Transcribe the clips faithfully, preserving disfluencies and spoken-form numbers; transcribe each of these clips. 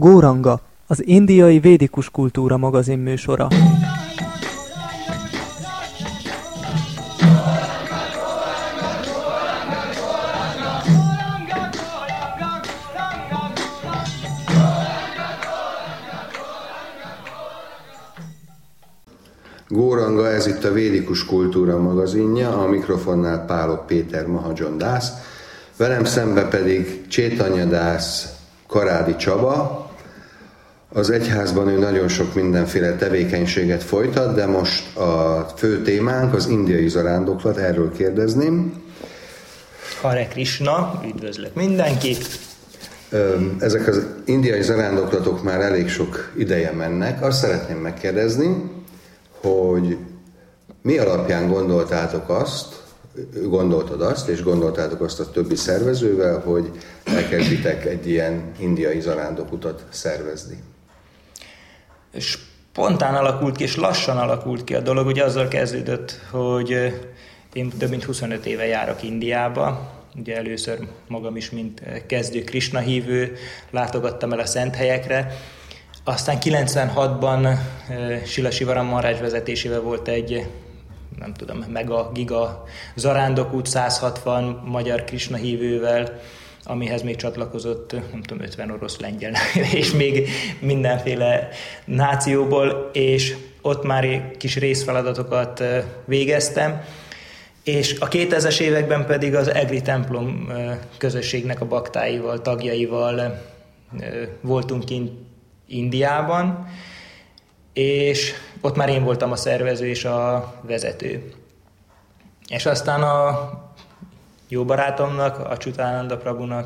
Góranga, az indiai védikus kultúra magazin műsora. Góranga, ez itt a Védikus Kultúra magazinja, a mikrofonnál Pálok Péter Mahajon Dász, velem szembe pedig Csétanya Dász Karádi Csaba. Az egyházban ő nagyon sok mindenféle tevékenységet folytat, de most a fő témánk az indiai zarándoklat, erről kérdezném. Hare Krishna, üdvözlök mindenkit! Ezek az indiai zarándoklatok már elég sok ideje mennek. Azt szeretném megkérdezni, hogy mi alapján gondoltátok azt, gondoltad azt, és gondoltátok azt a többi szervezővel, hogy elkezditek egy ilyen indiai zarándokutat szervezni? Spontán alakult ki, és lassan alakult ki a dolog. Ugye azzal kezdődött, hogy én több mint huszonöt éve járok Indiába. Ugye először magam is, mint kezdő Krishna hívő, látogattam el a szent helyekre. Aztán kilencvenhatban uh, Srila Sivaram Maharaj vezetésével volt egy, nem tudom, mega giga zarándokút száz hatvan magyar Krishna hívővel, amihez még csatlakozott, nem tudom, ötven orosz, lengyel, és még mindenféle nációból, és ott már kis részfeladatokat uh, végeztem, és a kétezres években pedig az Egri templom uh, közösségnek a baktáival, tagjaival uh, voltunk kint Indiában, és ott már én voltam a szervező és a vezető. És aztán a jó barátomnak, a Achyutananda Prabhunak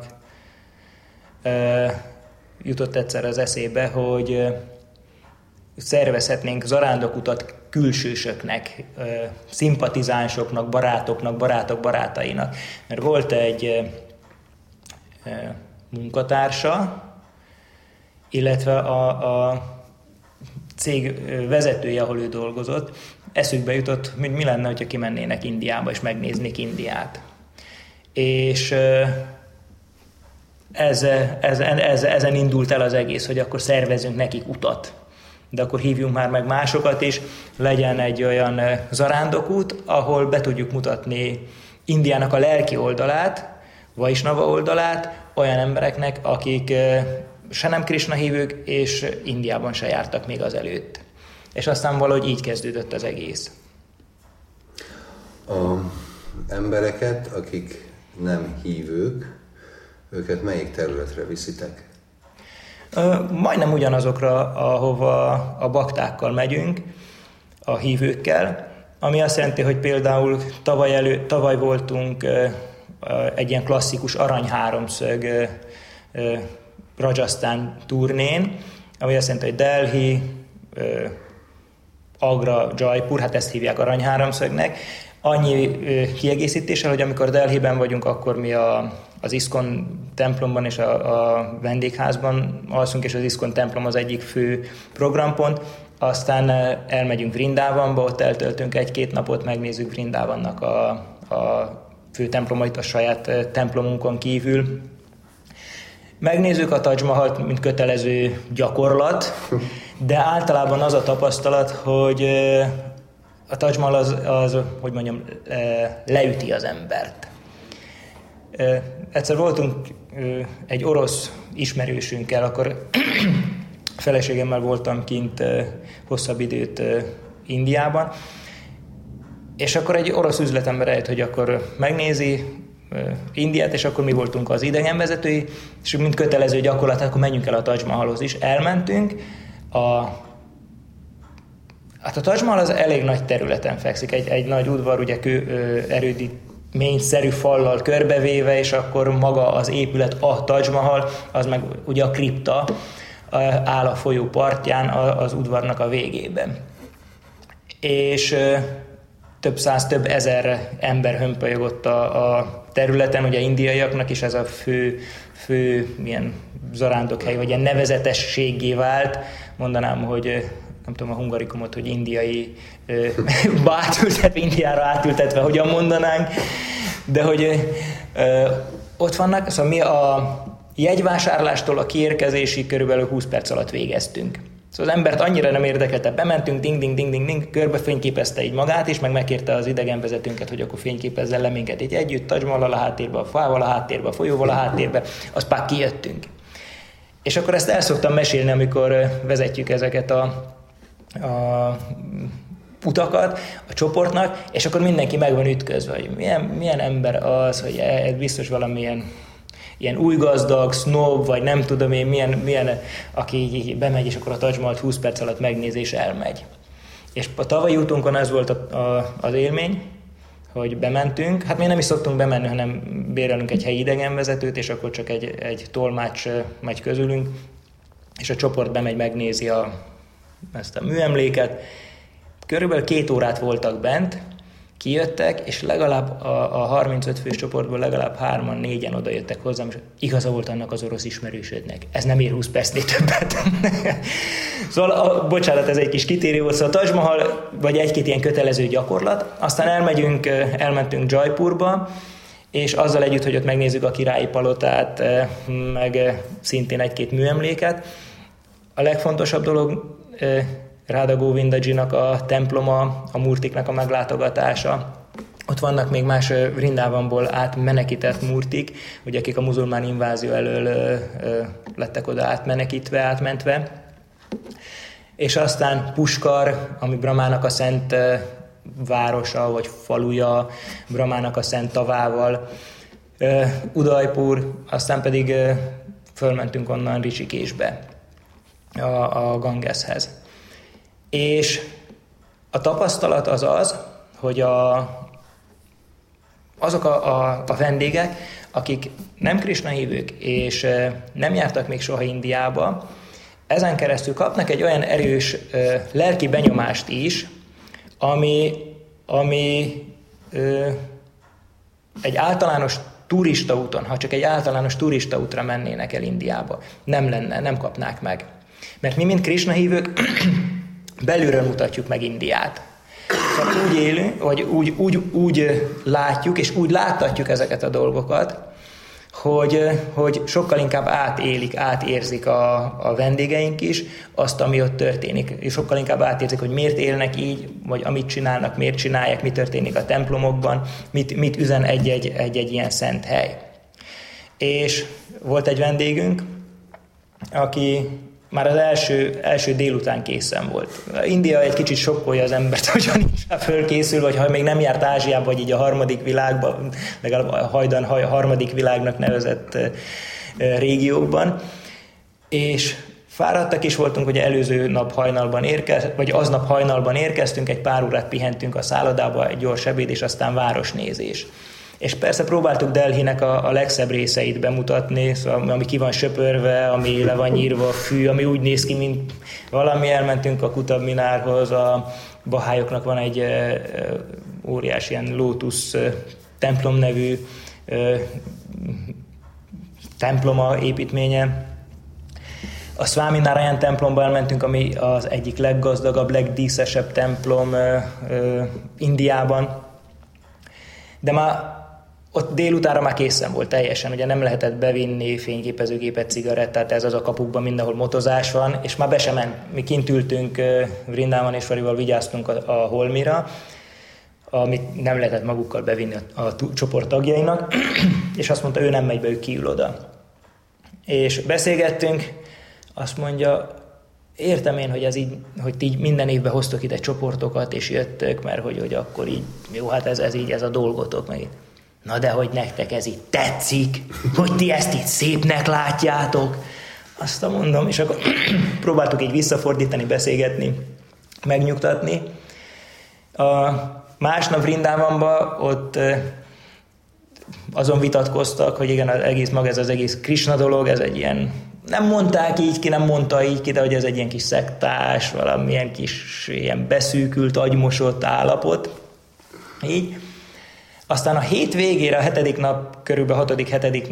e, jutott egyszer az eszébe, hogy e, szervezhetnénk zarándokutat külsősöknek, e, szimpatizánsoknak, barátoknak, barátok barátainak. Mert volt egy e, e, munkatársa, illetve a, a cég vezetője, ahol ő dolgozott, eszükbe jutott, hogy mi lenne, hogyha kimennének Indiába, és megnéznék Indiát. És ez, ez, ez, ezen indult el az egész, hogy akkor szervezzünk nekik utat. De akkor hívjunk már meg másokat is, legyen egy olyan zarándokút, ahol be tudjuk mutatni Indiának a lelki oldalát, Vaisnava oldalát olyan embereknek, akik se nem Krishna hívők, és Indiában se jártak még azelőtt. És aztán valahogy így kezdődött az egész. Az embereket, akik nem hívők, őket melyik területre viszitek? Majdnem ugyanazokra, ahova a baktákkal megyünk, a hívőkkel, ami azt jelenti, hogy például tavaly, elő, tavaly voltunk egy ilyen klasszikus aranyháromszög Rajasztán turnén, ami azt jelenti, hogy Delhi, Agra, Jaipur, hát ezt hívják aranyháromszögnek. Annyi kiegészítéssel, hogy amikor Delhiben vagyunk, akkor mi a, az ISKCON templomban és a, a vendégházban alszunk, és az ISKCON templom az egyik fő programpont. Aztán elmegyünk Vrindavanba, ott eltöltünk egy-két napot, megnézzük Vrindavannak a, a fő templomait a saját templomunkon kívül. Megnézzük a Taj Mahalt, mint kötelező gyakorlat, de általában az a tapasztalat, hogy a Taj Mahal az, az, hogy mondjam, leüti az embert. Egyszer voltunk egy orosz ismerősünkkel, akkor feleségemmel voltam kint hosszabb időt Indiában, és akkor egy orosz üzletember eljött, hogy akkor megnézi Indiát, és akkor mi voltunk az idegenvezetői, és mint kötelező gyakorlat, akkor menjünk el a Taj Mahalhoz is. Elmentünk. A, hát a Taj Mahal az elég nagy területen fekszik, egy, egy nagy udvar, ugye kő, erődítményszerű fallal körbevéve, és akkor maga az épület, a Taj Mahal, az meg ugye a kripta áll a folyó partján, az udvarnak a végében. És több száz, több ezer ember hömpölyögött a, a területen, ugye indiaiaknak is ez a fő, fő milyen zarándokhely, vagy ilyen nevezetességgé vált. Mondanám, hogy nem tudom a hungarikumot, hogy indiai átültetve, Indiára átültetve, hogyan mondanánk, de hogy ö, ott vannak, szóval mi a jegyvásárlástól a kiérkezésig körülbelül húsz perc alatt végeztünk. Szóval az embert annyira nem érdekelte, bementünk, ding, ding, ding, ding, ding, körbe fényképezte így magát is, meg megkérte az idegenvezetőnket, hogy akkor fényképezzen le minket így együtt, Taj Mahal a háttérbe, a fával a háttérbe, a folyóval a háttérbe, azt már kijöttünk. És akkor ezt el szoktam mesélni, amikor vezetjük ezeket a, a utakat a csoportnak, és akkor mindenki meg van ütközve, hogy milyen, milyen ember az, hogy ez biztos valamilyen ilyen új gazdag, snob, vagy nem tudom én, milyen, milyen aki így bemegy, és akkor a Taj Mahalt húsz perc alatt megnéz, és elmegy. És a tavalyi útunkon ez volt a, a, az élmény, hogy bementünk, hát mi nem is szoktunk bemenni, hanem bérelünk egy helyi idegenvezetőt, és akkor csak egy, egy tolmács megy közülünk, és a csoport bemegy, megnézi a, ezt a műemléket. Körülbelül két órát voltak bent, kijöttek, és legalább a, a harmincöt fős csoportból legalább hárman, négyen oda jöttek hozzám, és igaza volt annak az orosz ismerősödnek. Ez nem ér húsz percnél többet. Szóval, a, bocsánat, ez egy kis kitérő volt, szóval a Taj Mahal, vagy egy-két ilyen kötelező gyakorlat. Aztán elmegyünk, elmentünk Jaipurba, és azzal együtt, hogy ott megnézzük a királyi palotát, meg szintén egy-két műemléket. A legfontosabb dolog Radha Govindajinak a temploma, a murtiknak a meglátogatása. Ott vannak még más Vrindávamból átmenekített murtik, ugye, akik a muzulmán invázió elől ö, ö, lettek oda átmenekítve, átmentve. És aztán Puskar, ami Brahmának a szent ö, városa, vagy faluja, Brahmának a szent tavával. Ö, Udaipur, aztán pedig ö, fölmentünk onnan Rishikeshbe, a, a Gangeshez. És a tapasztalat az az, hogy a, azok a, a, a vendégek, akik nem Krisna hívők, és nem jártak még soha Indiába, ezen keresztül kapnak egy olyan erős lelki benyomást is, ami, ami ö, egy általános turista úton, ha csak egy általános turista útra mennének el Indiába, nem lenne, nem kapnák meg. Mert mi, mint Krisna hívők, belülről mutatjuk meg Indiát. Szóval úgy élünk, vagy úgy, úgy, úgy látjuk, és úgy láttatjuk ezeket a dolgokat, hogy, hogy sokkal inkább átélik, átérzik a, a vendégeink is azt, ami ott történik. És sokkal inkább átérzik, hogy miért élnek így, vagy amit csinálnak, miért csinálják, mi történik a templomokban, mit, mit üzen egy-egy, egy-egy ilyen szent hely. És volt egy vendégünk, aki már az első, első délután készen volt. India egy kicsit sokkolja az embert, hogyha nincs rá fölkészül, vagy ha még nem járt Ázsiába, vagy így a harmadik világban, legalább a hajdan a harmadik világnak nevezett régiókban. És fáradtak is voltunk, hogy előző nap hajnalban érkeztünk, vagy aznap hajnalban érkeztünk, egy pár órát pihentünk a szállodába, egy gyors ebéd, és aztán városnézés. És persze próbáltuk Delhinek a, a legszebb részeit bemutatni, szóval, ami ki van söpörve, ami le van nyírva a fű, ami úgy néz ki, mint valami. Elmentünk a Qutb Minárhoz, a bahályoknak van egy e, óriási ilyen Lotus e, templom nevű e, temploma építménye. A Swami Narayan templomba elmentünk, ami az egyik leggazdagabb, legdíszesebb templom e, e, Indiában. De már ott délutánra már készen volt teljesen, ugye nem lehetett bevinni fényképezőgépet, cigarettát, ez az a kapukban mindenhol motozás van, és már be sem ment. Mi kint ültünk, Vrindavan és Farival vigyáztunk a, a holmira, amit nem lehetett magukkal bevinni a, a csoport tagjainak, és azt mondta, ő nem megy be, ő kiül oda. És beszélgettünk, azt mondja, értem én, hogy, ez így, hogy ti minden évben hoztok ide csoportokat, és jöttök, mert hogy, hogy akkor így, jó, hát ez, ez így, ez a dolgotok meg. Na de hogy nektek ez így tetszik, hogy ti ezt így szépnek látjátok. Azt mondom, és akkor próbáltuk így visszafordítani, beszélgetni, megnyugtatni. A másnap Vrindavanban ott azon vitatkoztak, hogy igen, az egész maga ez az egész Krishna dolog, ez egy ilyen, nem mondták így ki, nem mondta így ki, de hogy ez egy ilyen kis szektás, valamilyen kis ilyen beszűkült, agymosott állapot. Így. Aztán a hét végére, a hetedik nap, körülbelül hatodik, hetedik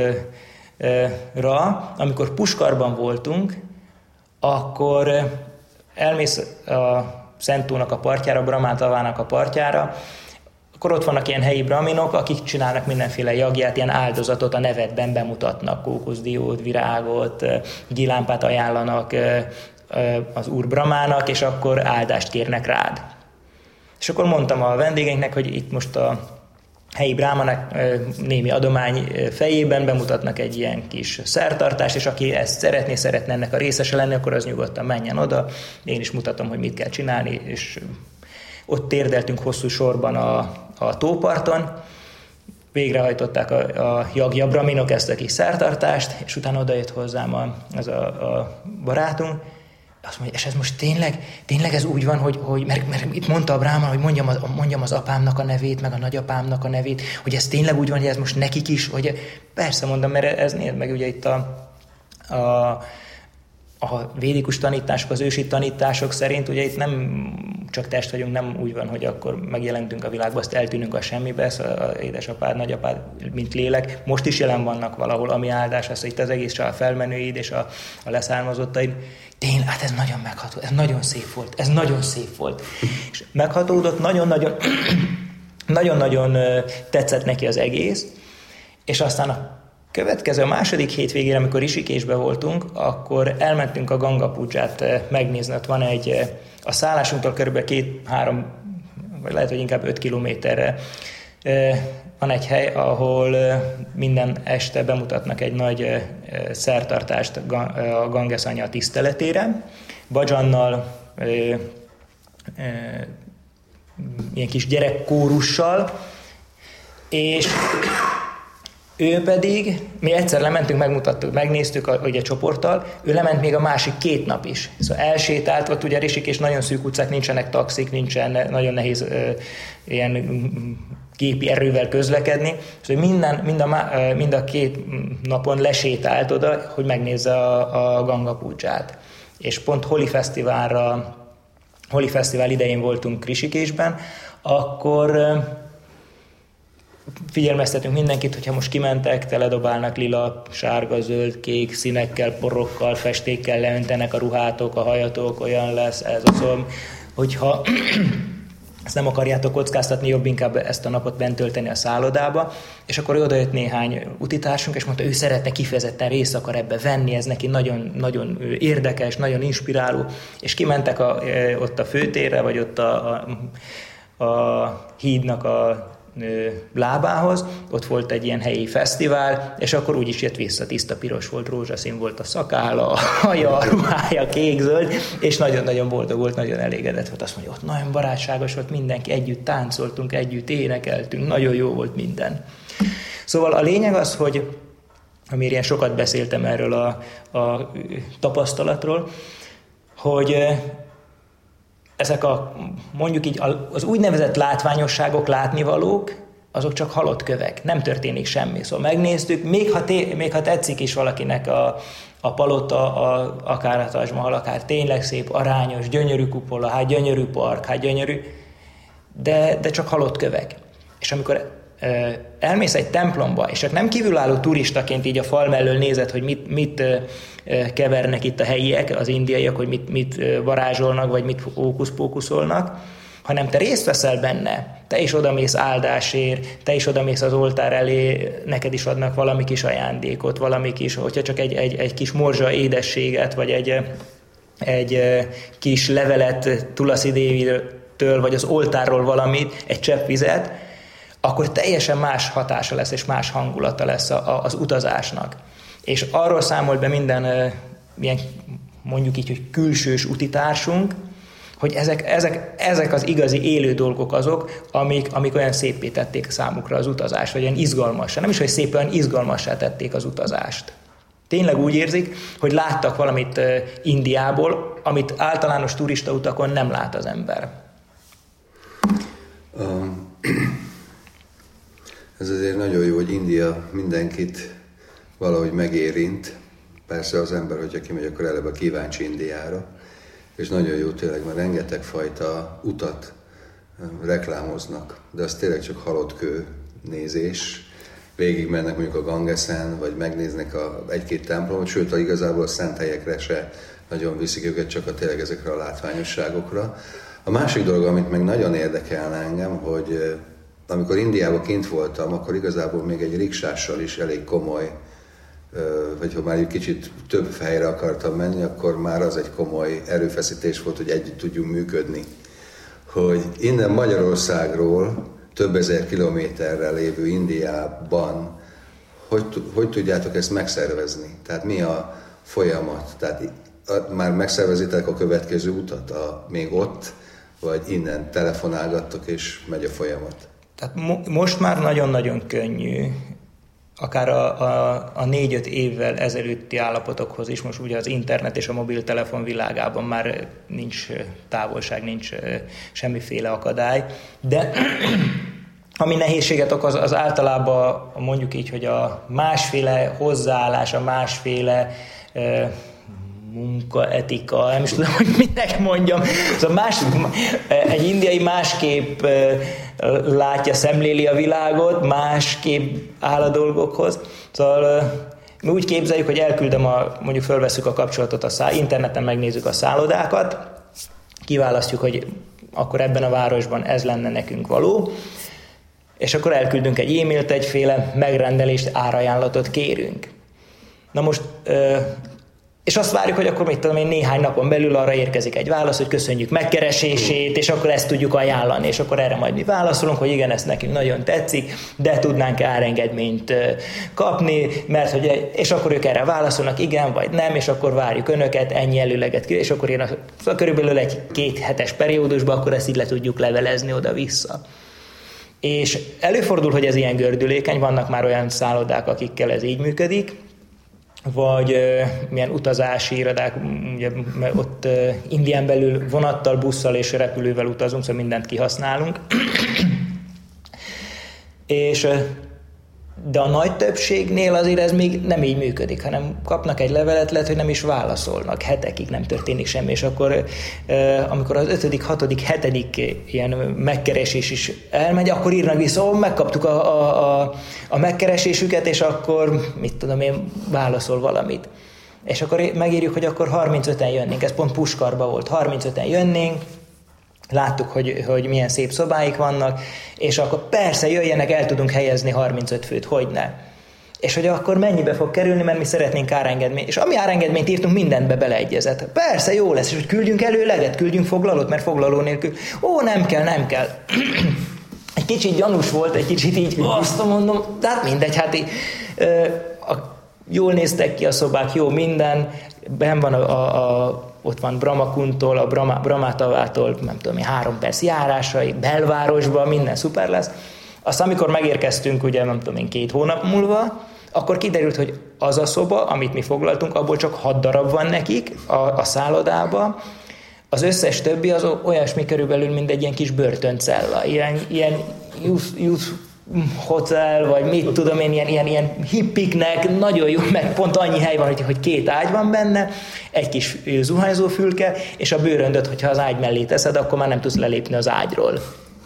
napra, amikor Puskarban voltunk, akkor elmész a Szent tónak a partjára, Brahmán tavának a partjára, Akkor ott vannak ilyen helyi brahminok, akik csinálnak mindenféle jagját, ilyen áldozatot a nevedben bemutatnak, kókuszdiót, virágot, gyélámpát ajánlanak az úr Brahmának, és akkor áldást kérnek rád. És akkor mondtam a vendégeinknek, hogy itt most a helyi bráhmanak némi adomány fejében bemutatnak egy ilyen kis szertartást, és aki ezt szeretné, szeretne ennek a részese lenni, akkor az nyugodtan menjen oda. Én is mutatom, hogy mit kell csinálni, és ott térdeltünk hosszú sorban a, a tóparton. Végrehajtották a, a jagja brahminok ezt a kis szertartást, és utána odajött hozzám a, az a, a barátunk. Azt mondja, és ez most tényleg, tényleg ez úgy van, hogy, hogy mert, mert itt mondta a bráhman, hogy mondjam az, mondjam az apámnak a nevét, meg a nagyapámnak a nevét, hogy ez tényleg úgy van, hogy ez most nekik is, hogy persze mondom, mert ez nézd meg, ugye itt a, a, a védikus tanítások, az ősi tanítások szerint, ugye itt nem csak test vagyunk, nem úgy van, hogy akkor megjelentünk a világba, azt eltűnünk a semmibe, szóval az édesapád, nagyapád, mint lélek, most is jelen vannak valahol, ami áldás, az itt az egész család felmenőid és a, a leszármazottaid. Tényleg, hát ez nagyon megható, ez nagyon szép volt, ez nagyon szép volt. És meghatódott, nagyon-nagyon, nagyon-nagyon tetszett neki az egész, és aztán a következő, a második hétvégére, amikor Rishikeshbe voltunk, akkor elmentünk a Ganga Puját megnézni, ott van egy, a szállásunktól körülbelül két-három, vagy lehet, hogy inkább öt kilométerre van egy hely, ahol minden este bemutatnak egy nagy szertartást a Ganges anya tiszteletére, bajannal, ilyen kis gyerekkórussal, és ő pedig, mi egyszer lementünk, megmutattuk, megnéztük a, ugye, a csoporttal, ő lement még a másik két nap is. Szóval elsétált, ott ugye Rishikesh nagyon szűk utcák, nincsenek taxik, nincsen, nagyon nehéz ö, ilyen gépi erővel közlekedni. Szóval minden, mind, a, mind a két napon lesétált oda, hogy megnézze a, a Ganga Puját. És pont Holi Fesztiválra, Holi Fesztivál idején voltunk Rishikeshben, akkor figyelmeztetünk mindenkit, hogyha most kimentek, teledobálnak lila, sárga, zöld, kék színekkel, porokkal, festékkel leöntenek a ruhátok, a hajatok, olyan lesz ez a szom, hogyha ezt nem akarjátok kockáztatni, jobb inkább ezt a napot bent tölteni a szállodába, és akkor odajött néhány utitársunk, és mondta, ő szeretne kifejezetten részt akar ebbe venni, ez neki nagyon, nagyon érdekes, nagyon inspiráló, és kimentek a, ott a főtérre, vagy ott a, a, a hídnak a lábához, ott volt egy ilyen helyi fesztivál, és akkor úgy is jött vissza, tiszta piros volt, rózsaszín volt a szakálla, a haja, a ruhája, kék-zöld, és nagyon-nagyon boldog volt, nagyon elégedett volt. Azt mondja, ott nagyon barátságos volt mindenki, együtt táncoltunk, együtt énekeltünk, nagyon jó volt minden. Szóval a lényeg az, hogy amiért ilyen sokat beszéltem erről a, a tapasztalatról, hogy ezek a, mondjuk így, az úgynevezett látványosságok, látnivalók, azok csak halott kövek, nem történik semmi. Szóval megnéztük, még ha, té, még ha tetszik is valakinek a, a palota, a, akár a Taj Mahal, akár tényleg szép, arányos, gyönyörű kupola, hát gyönyörű park, hát gyönyörű, de, de csak halott kövek. És amikor elmész egy templomba, és csak nem kívülálló turistaként így a fal mellől nézed, hogy mit, mit kevernek itt a helyiek, az indiaiak, hogy mit, mit varázsolnak, vagy mit ókusz-pókuszolnak, hanem te részt veszel benne, te is odamész áldásért, te is odamész az oltár elé, neked is adnak valami kis ajándékot, valami kis, hogyha csak egy, egy, egy kis morzsa édességet, vagy egy, egy kis levelet Tulasi Dévitől, vagy az oltárról valamit, egy csepp vizet, akkor teljesen más hatása lesz, és más hangulata lesz a, a, az utazásnak. És arról számolt be minden uh, ilyen, mondjuk így, hogy külsős utitársunk, hogy ezek, ezek, ezek az igazi élő dolgok azok, amik, amik olyan szépé tették számukra az utazást, vagy olyan izgalmassá. Nem is, hogy szép, olyan izgalmassá tették az utazást. Tényleg úgy érzik, hogy láttak valamit uh, Indiából, amit általános turistautakon nem lát az ember. Um. Ez azért nagyon jó, hogy India mindenkit valahogy megérint. Persze az ember, hogyha kimegy, akkor eleve kíváncsi Indiára. És nagyon jó tényleg, mert rengeteg fajta utat reklámoznak. De az tényleg csak halott kő nézés. Végig mennek mondjuk a Gangesen, vagy megnéznek a egy-két templomot, sőt, a igazából a szent helyekre se nagyon viszik őket, csak a tényleg ezekre a látványosságokra. A másik dolog, amit meg nagyon érdekelne engem, hogy amikor Indiában kint voltam, akkor igazából még egy riksással is elég komoly, vagy ha már egy kicsit több helyre akartam menni, akkor már az egy komoly erőfeszítés volt, hogy együtt tudjunk működni. Hogy innen Magyarországról több ezer kilométerre lévő Indiában hogy, hogy tudjátok ezt megszervezni? Tehát mi a folyamat? Tehát már megszervezitek a következő utat, a, még ott, vagy innen telefonálgattok és megy a folyamat? Tehát mo- most már nagyon-nagyon könnyű, akár a, a, a négy-öt évvel ezelőtti állapotokhoz is, most ugye az internet és a mobiltelefon világában már nincs távolság, nincs semmiféle akadály, de ami nehézséget okoz, az általában mondjuk így, hogy a másféle hozzáállás, a másféle e, munkaetika, nem is tudom, hogy minek mondjam. Szóval más, egy indiai másképp látja, szemléli a világot, másképp áll a dolgokhoz. Szóval mi úgy képzeljük, hogy elküldöm, a, mondjuk fölveszük a kapcsolatot a száll, interneten megnézzük a szállodákat, kiválasztjuk, hogy akkor ebben a városban ez lenne nekünk való, és akkor elküldünk egy e-mailt, egyféle megrendelést, árajánlatot kérünk. Na most, és azt várjuk, hogy akkor mit tudom én, néhány napon belül arra érkezik egy válasz, hogy köszönjük megkeresését, és akkor ezt tudjuk ajánlani, és akkor erre majd mi válaszolunk, hogy igen, ezt nekünk nagyon tetszik, de tudnánk árengedményt kapni, mert hogy, és akkor ők erre válaszolnak, igen vagy nem, és akkor várjuk önöket, ennyi előleget, és akkor jön a, körülbelül egy két hetes periódusban, akkor ezt így le tudjuk levelezni oda-vissza. És előfordul, hogy ez ilyen gördülékeny, vannak már olyan szállodák, akikkel ez így működik, vagy uh, milyen utazási irodák, ugye, ott uh, Indián belül vonattal, busszal és repülővel utazunk, szóval mindent kihasználunk. és, uh, de a nagy többségnél azért ez még nem így működik, hanem kapnak egy levelet, lehet, hogy nem is válaszolnak, hetekig nem történik semmi, és akkor uh, amikor az ötödik, hatodik, hetedik ilyen megkeresés is elmegy, akkor írnak vissza, ó, megkaptuk a, a, a, a megkeresésüket, és akkor, mit tudom én, válaszol valamit. És akkor megírjuk, hogy akkor harmincöten jönnénk, ez pont Puskarba volt, harmincöten jönnénk, láttuk, hogy, hogy milyen szép szobáik vannak, és akkor persze jöjjenek, el tudunk helyezni harmincöt főt, hogyne. És hogy akkor mennyibe fog kerülni, mert mi szeretnénk árengedményt. És ami árengedményt írtunk, mindentbe beleegyezett. Persze, jó lesz, és hogy küldjünk előleget, küldjünk foglalót, mert foglaló nélkül. Ó, nem kell, nem kell. Egy kicsit gyanús volt, egy kicsit így, azt mondom, de hát mindegy, hát így, ö, a, jól néztek ki a szobák, jó minden, benn van a, a, a ott van Brahmakuntól, a Brahma, Brahmatavától, nem tudom én, három perc járásai, belvárosban, minden szuper lesz. Aztán amikor megérkeztünk, ugye nem tudom én, két hónap múlva, akkor kiderült, hogy az a szoba, amit mi foglaltunk, abból csak hat darab van nekik a, a szállodába. Az összes többi az olyasmi körülbelül, mint egy ilyen kis börtöncella, ilyen, ilyen youth, youth hotel, vagy mit tudom én, ilyen, ilyen, ilyen hippiknek, nagyon jó, mert pont annyi hely van, hogy, hogy két ágy van benne, egy kis zuhanyzófülke, és a bőröndöt, hogyha az ágy mellé teszed, akkor már nem tudsz lelépni az ágyról.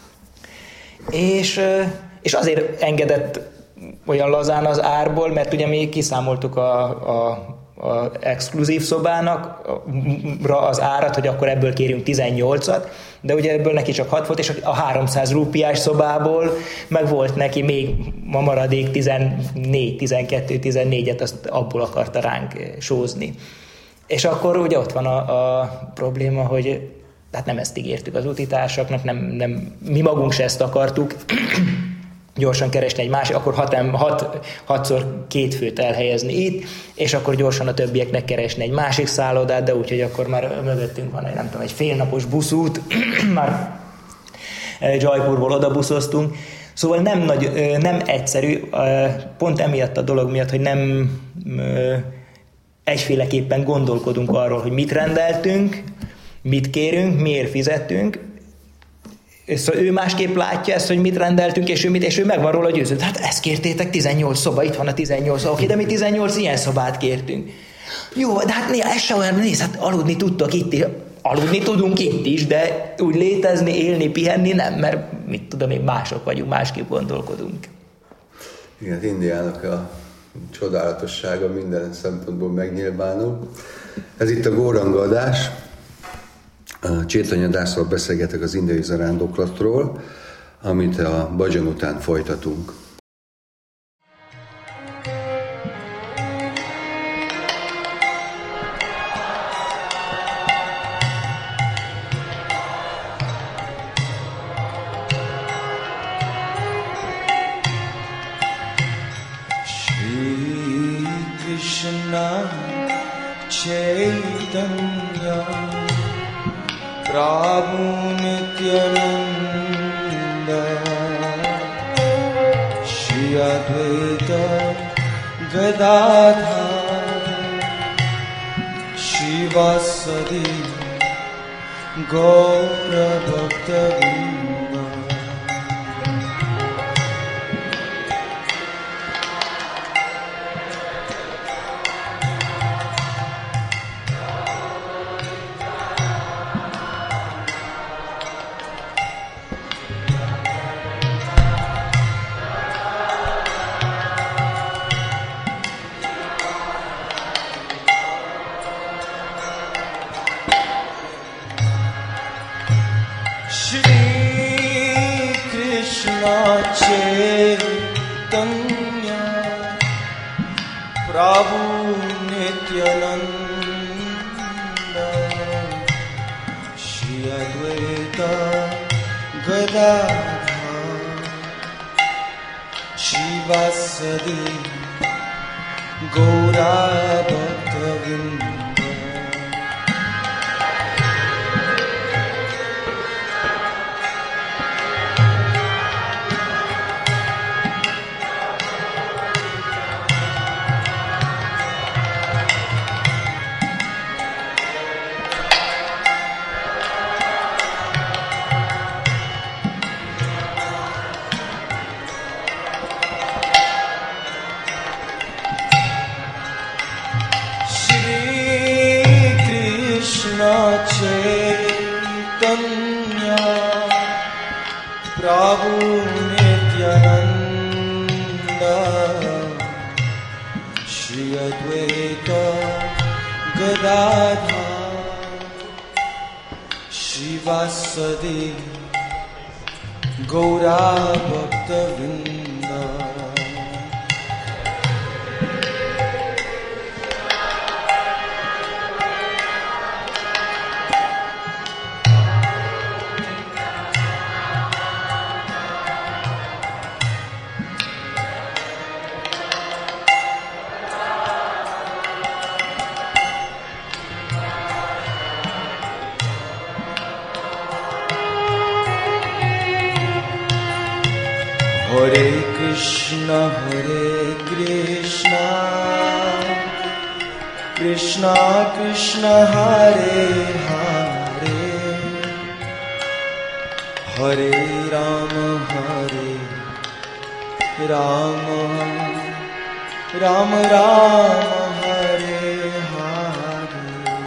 És, és azért engedett olyan lazán az árból, mert ugye mi kiszámoltuk a, a, a exkluzív szobának az árat, hogy akkor ebből kérjünk tizennyolcat, de ugye ebből neki csak hat volt, és a háromszáz rúpiás szobából meg volt neki még a maradék tizennégy, tizenkettő, tizennégyet, azt abból akarta ránk sózni. És akkor ugye ott van a, a probléma, hogy hát nem ezt ígértük az utitársaknak, nem, nem, mi magunk se ezt akartuk, gyorsan keresni egy másik, akkor hat, hat, hatszor két főt elhelyezni itt, és akkor gyorsan a többieknek keresni egy másik szállodát, de úgyhogy akkor már mögöttünk van egy, nem tudom, egy félnapos buszút, már Jaipurból oda buszoztunk, szóval nem, nagy, nem egyszerű, pont emiatt a dolog miatt, hogy nem egyféleképpen gondolkodunk arról, hogy mit rendeltünk, mit kérünk, miért fizettünk, szóval ő másképp látja ezt, hogy mit rendeltünk, és ő, mit, és ő meg van róla győződve. Hát ezt kértétek, tizennyolc szoba, itt van a tizennyolc szoba, oké, de mi tizennyolc ilyen szobát kértünk. Jó, de hát néha ez se olyan, nézd, hát aludni tudtok itt is. Aludni tudunk itt is, de úgy létezni, élni, pihenni nem, mert mit tudom én, mások vagyunk, másképp gondolkodunk. Igen, Indiának a csodálatossága minden szempontból megnyilvánul. Ez itt a górangadás. Chaitanya Dásszal beszélgetek az indiai zarándoklatról, amit a bhajan után folytatunk. Krishna Chaitanya Prabhu Nityananda Shri Advaita Gadadhar Shivasadi Gaura Bhakta-vrinda Chaitanya Prabhu Nityananda Shri Advaita Gadadhar Shivasadi Gaura Bhakta-vrinda Chaitanya Prabhu Nityananda Shri Advaita Gadadhar Shivasadi Gaura Bhakta-vrinda Hare Krishna, Hare Krishna, Krishna Krishna, Hare Hare, Hare Rama, Hare Rama, Rama Rama, Hare Hare.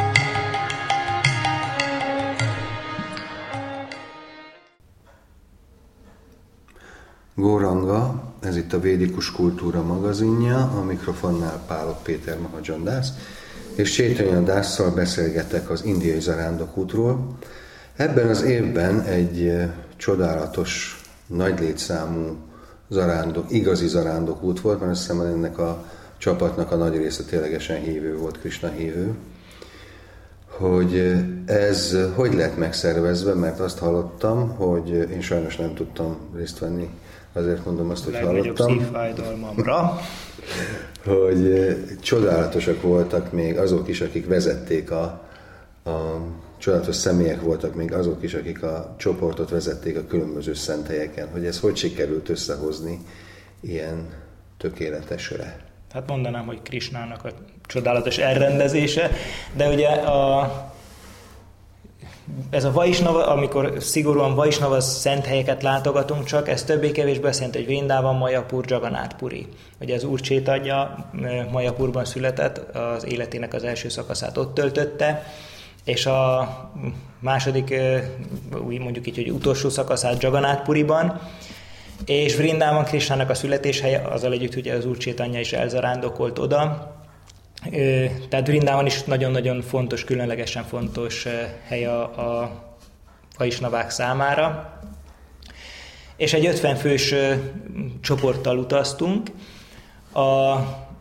Gauranga, ez itt a Védikus Kultúra magazinja, a mikrofonnál Pálok Péter Mahajan Dász, és Chaitanya Dásszal beszélgetek az indiai zarándokútról. Ebben az évben egy csodálatos, nagy létszámú zarándok, igazi zarándokút volt, mert azt hiszem, ennek a csapatnak a nagy része ténylegesen hívő volt, Krishna hívő. Hogy ez hogy lett megszervezve, mert azt hallottam, hogy én sajnos nem tudtam részt venni, azért mondom azt, hogy legnagyobb hallottam. szívfájdalmamra. Hogy csodálatosak voltak még azok is, akik vezették a, a csodálatos személyek voltak még azok is, akik a csoportot vezették a különböző szent helyeken. Hogy ez hogy sikerült összehozni ilyen tökéletesre? Hát mondanám, hogy Krishnának a csodálatos elrendezése, de ugye a, ez a Vaisnava, amikor szigorúan Vaisnava szent helyeket látogatunk csak, ez többé-kevésbé azt jelenti, hogy Vrindában, Mayapur, Jagannath Puri. Ugye az Úr Chaitanya Mayapurban született, az életének az első szakaszát ott töltötte, és a második, úgy mondjuk így, hogy utolsó szakaszát Jagannath Puriban, és Vrindában Krishnának a születéshelye, azzal együtt ugye az Úr Chaitanya is elzarándokolt oda. Tehát Vrindában is nagyon-nagyon fontos, különlegesen fontos hely a, a vaisnavák számára. és egy ötven fős csoporttal utaztunk. A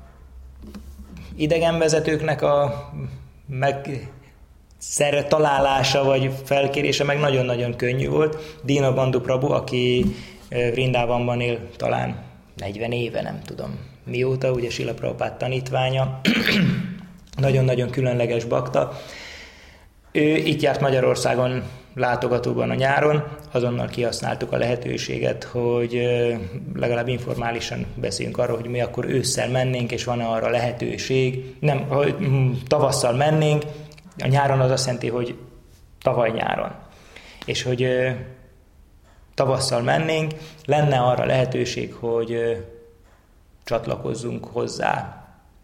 idegenvezetőknek a meg szer találása vagy felkérése meg nagyon-nagyon könnyű volt. Dinabandhu Prabhu, aki Vrindavanban él talán negyven éve, nem tudom mióta, ugye Srila Prabhupád tanítványa, nagyon-nagyon különleges bakta. Ő itt járt Magyarországon látogatóban a nyáron, azonnal kihasználtuk a lehetőséget, hogy legalább informálisan beszéljünk arról, hogy mi akkor ősszel mennénk, és van-e arra lehetőség. Nem, tavasszal mennénk, a nyáron az azt jelenti, hogy tavaly nyáron. És hogy tavasszal mennénk, lenne arra lehetőség, hogy csatlakozzunk hozzá.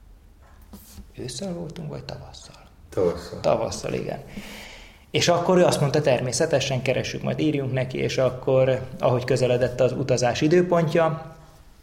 Ősszel voltunk, vagy tavasszal? Tavasszal. Tavasszal, igen. És akkor ő azt mondta, természetesen keressük, majd írjunk neki, és akkor, ahogy közeledett az utazás időpontja,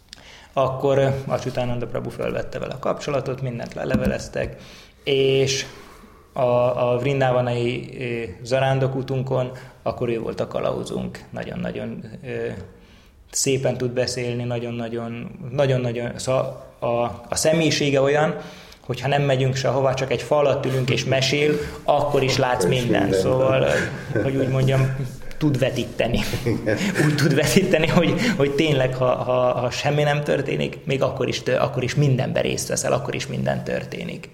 akkor Achyutananda Prabhu felvette vele a kapcsolatot, mindent leleveleztek, és a, a Vrindavanai zarándokútunkon, akkor ő volt a kalauzunk. Nagyon-nagyon szépen tud beszélni, nagyon-nagyon, nagyon-nagyon, szóval a, a személyisége olyan, hogyha nem megyünk sehova, csak egy fa alatt ülünk és mesél, akkor is látsz mindent. Szóval, hogy úgy mondjam, tud vetíteni. Úgy tud vetíteni, hogy, hogy tényleg, ha, ha, ha semmi nem történik, még akkor is, akkor is mindenben részt veszel, akkor is minden történik.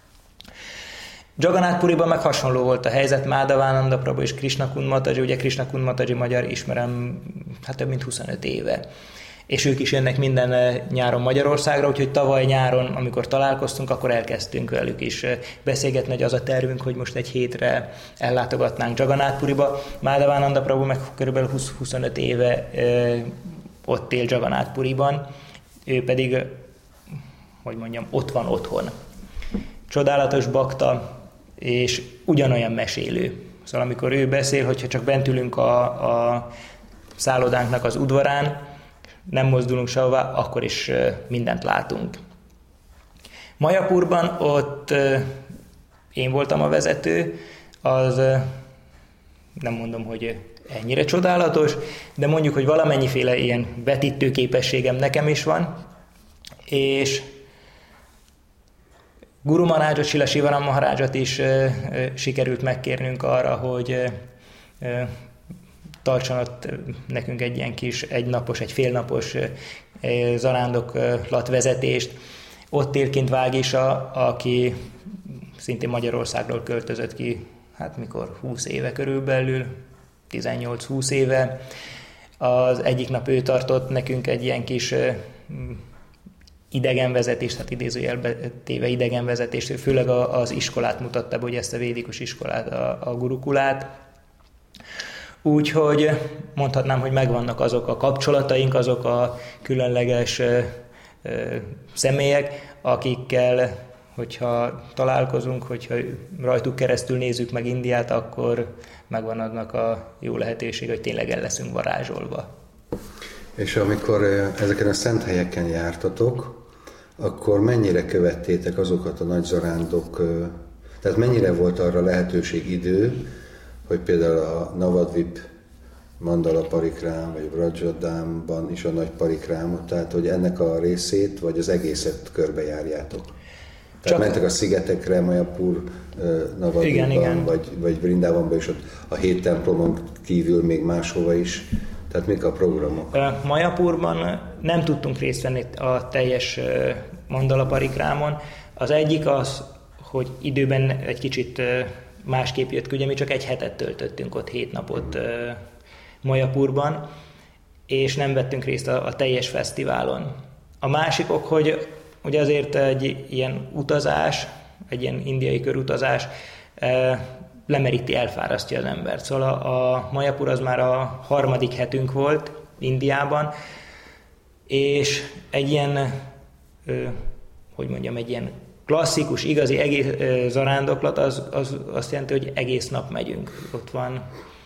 Jagannath Puriban meg hasonló volt a helyzet, Madhavananda Prabhu és Krishna Kund Mataji, ugye Krishna Kund Mataji magyar ismerem hát több mint huszonöt éve. És ők is jönnek minden nyáron Magyarországra, úgyhogy tavaly nyáron, amikor találkoztunk, akkor elkezdtünk velük is beszélgetni, hogy az a tervünk, hogy most egy hétre ellátogatnánk Jagannath Puriba. Madhavananda Prabhu meg kb. húsz-huszonöt éve ott él Jagannath Puriban, ő pedig, hogy mondjam, ott van otthon. Csodálatos bakta, és ugyanolyan mesélő. Szóval amikor ő beszél, hogyha csak bent ülünk a, a szállodánknak az udvarán, nem mozdulunk sehová, akkor is mindent látunk. Mayapurban ott én voltam a vezető, az nem mondom, hogy ennyire csodálatos, de mondjuk, hogy valamennyiféle ilyen vetítő képességem nekem is van, és Guru Maharajot, Srila Sivaram Maharajot is sikerült megkérnünk arra, hogy tartson ott nekünk egy ilyen kis egynapos, egy félnapos zarándoklatvezetést. Ott él kint Vágisa, aki szintén Magyarországról költözött ki, hát mikor húsz éve körülbelül, tizennyolc-húsz éve. Az egyik nap ő tartott nekünk egy ilyen kis idegenvezetést, hát idézőjelbe téve idegenvezetést, főleg az iskolát mutatta, hogy ezt a védikus iskolát, a, a gurukulát. Úgyhogy mondhatnám, hogy megvannak azok a kapcsolataink, azok a különleges ö, ö, személyek, akikkel, hogyha találkozunk, hogyha rajtuk keresztül nézzük meg Indiát, akkor megvan annak a jó lehetőség, hogy tényleg el leszünk varázsolva. És amikor ezeken a szent helyeken jártatok, akkor mennyire követtétek azokat a nagy zarándok, tehát mennyire volt arra lehetőség, idő, hogy például a Navadvip Mandala Parikrám, vagy Vrajadámban is a nagy parikrámot, tehát hogy ennek a részét, vagy az egészet körbejárjátok. Tehát mentek a szigetekre, Mayapur, Navadvipban, vagy, vagy Vrindavanban, és ott a hét templomon kívül még máshova is. Tehát mik a programok? Mayapurban nem tudtunk részt venni a teljes Mandala Parikrámon. Az egyik az, hogy időben egy kicsit másképp jött, ugye mi csak egy hetet töltöttünk ott, hét napot Mayapurban, és nem vettünk részt a, a teljes fesztiválon. A másik ok, hogy ugye azért egy ilyen utazás, egy ilyen indiai körutazás lemeríti, elfárasztja az embert. Szóval a, a Mayapur az már a harmadik hetünk volt Indiában, és egy ilyen, hogy mondjam, egy ilyen klasszikus, igazi egész zarándoklat, az, az azt jelenti, hogy egész nap megyünk. Ott van,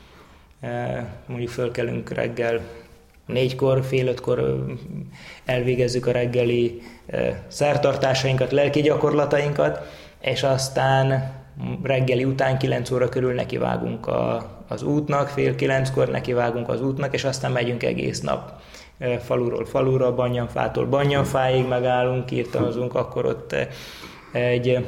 mondjuk fölkelünk reggel négykor, fél ötkor elvégezzük a reggeli szertartásainkat, lelki gyakorlatainkat, és aztán reggeli után kilenc óra körül nekivágunk a, az útnak, fél kilenckor nekivágunk az útnak, és aztán megyünk egész nap faluról falura, Bannyanfától Bannyanfáig megállunk, kirtanozunk, akkor ott egy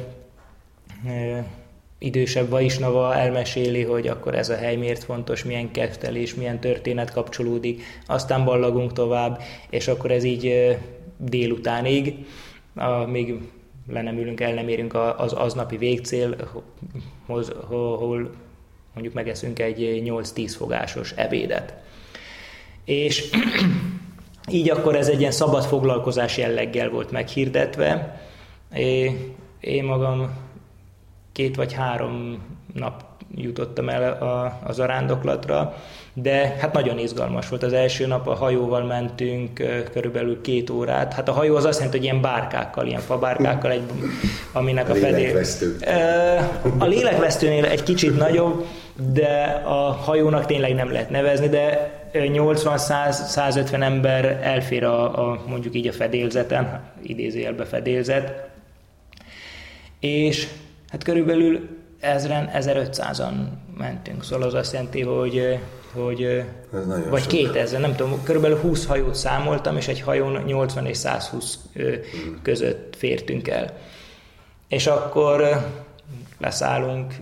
idősebb vaisnava elmeséli, hogy akkor ez a hely miért fontos, milyen kettelés, milyen történet kapcsolódik, aztán ballagunk tovább, és akkor ez így délutánig, még le nem ülünk, el nem érünk az aznapi végcélhoz, ahol mondjuk megeszünk egy nyolc-tíz fogásos ebédet. És így akkor ez egy ilyen szabad foglalkozás jelleggel volt meghirdetve. Én magam két vagy három nap jutottam el a, a zarándoklatra, de hát nagyon izgalmas volt. Az első nap a hajóval mentünk körülbelül két órát. Hát a hajó az azt jelenti, hogy ilyen bárkákkal, ilyen fabárkákkal, egy, aminek a, a fedél... Lélekvesztő. A lélekvesztőnél egy kicsit nagyobb, de a hajónak tényleg nem lehet nevezni, de nyolcvan-száz-százötven ember elfér a, a mondjuk így a fedélzeten, idézőjelbe fedélzet, és hát körülbelül ezren, ezerötszázan mentünk, szóval az azt jelenti, hogy, hogy vagy kétezer, nem tudom, körülbelül húsz hajót számoltam, és egy hajón nyolcvan és százhúsz között fértünk el. És akkor leszállunk,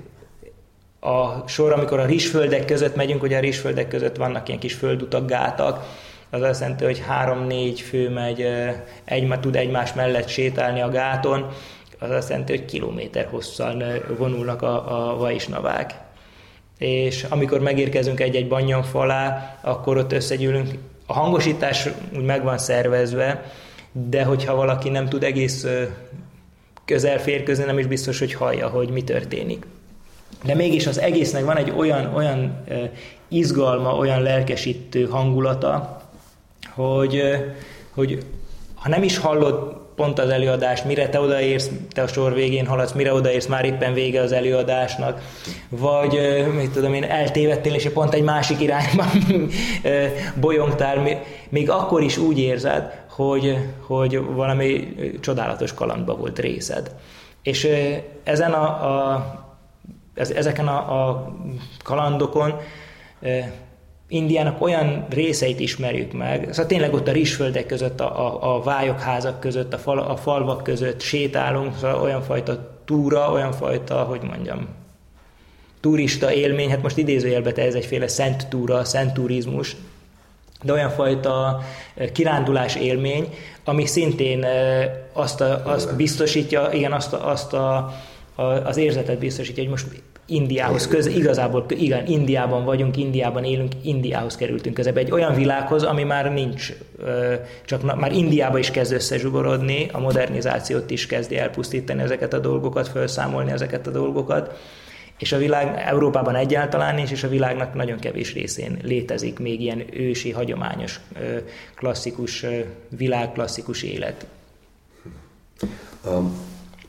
a sor, amikor a rizsföldek között megyünk, ugye a rizsföldek között vannak ilyen kis földutak, gátak, az azt jelenti, hogy három-négy fő megy, egy, tud egymás mellett sétálni a gáton, az azt jelenti, hogy kilométer hosszan vonulnak a, a vaisnavák. És amikor megérkezünk egy-egy Bannyanfa alá, akkor ott összegyűlünk. A hangosítás úgy meg van szervezve, de hogyha valaki nem tud egész közel férkőzni, nem is biztos, hogy hallja, hogy mi történik. De mégis az egésznek van egy olyan, olyan izgalma, olyan lelkesítő hangulata, hogy, hogy ha nem is hallod pont az előadást, mire te odaérsz, te a sor végén haladsz, mire odaérsz, már éppen vége az előadásnak, vagy mit tudom én, eltévedtél, és pont egy másik irányban bolyongtál, még akkor is úgy érzed, hogy, hogy valami csodálatos kalandba volt részed. És ezen a, a ezeken a, a kalandokon Indiának olyan részeit ismerjük meg, szóval tényleg ott a rizsföldek között, a, a, a vályokházak között, a, fal, a falvak között sétálunk, szóval olyan fajta túra, olyan fajta, hogy mondjam, turista élmény, hát most idézőjelben ez egyféle szent túra, szent turizmus, de olyan fajta kirándulás élmény, ami szintén azt, a, azt biztosítja, igen, azt, a, azt a, a, az érzetet biztosítja, hogy most Indiához közel, igazából igen, Indiában vagyunk, Indiában élünk, Indiához kerültünk közebb. Egy olyan világhoz, ami már nincs, csak már Indiába is kezd összezsugorodni, a modernizációt is kezdi elpusztítani ezeket a dolgokat, felszámolni ezeket a dolgokat, és a világ Európában egyáltalán nincs, és a világnak nagyon kevés részén létezik még ilyen ősi, hagyományos, klasszikus világ, klasszikus élet. Um.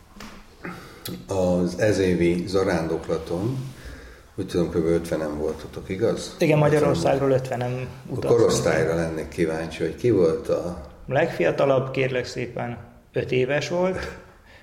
Az ezévi zarándoklaton, úgy tudom, kb. ötvenen voltatok, igaz? Igen, Magyarországról ötvenen utaztunk. A korosztályra lennék kíváncsi, hogy ki volt a... A legfiatalabb, kérlek szépen, öt éves volt,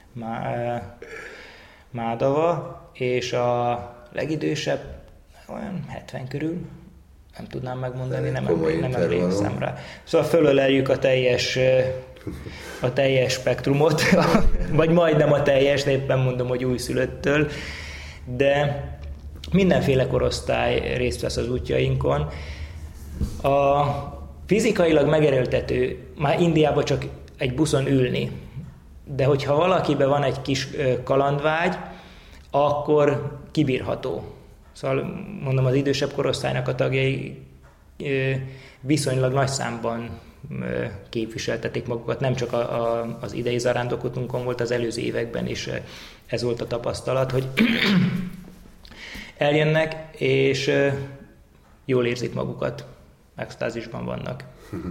Mádava, és a legidősebb olyan hetven körül, nem tudnám megmondani, nem, emlé- nem emlékszem rá. Szóval fölöleljük a teljes... a teljes spektrumot, vagy majdnem a teljes, de éppen mondom, hogy újszülöttől, de mindenféle korosztály részt vesz az útjainkon. A fizikailag megerőltető, már Indiában csak egy buszon ülni, de hogyha valakiben van egy kis kalandvágy, akkor kibírható. Szóval mondom, az idősebb korosztálynak a tagjai viszonylag nagy számban képviseltetik magukat, nem csak a, a, az idei zarándoklatunkon volt, az előző években is ez volt a tapasztalat, hogy eljönnek, és jól érzik magukat, extázisban vannak.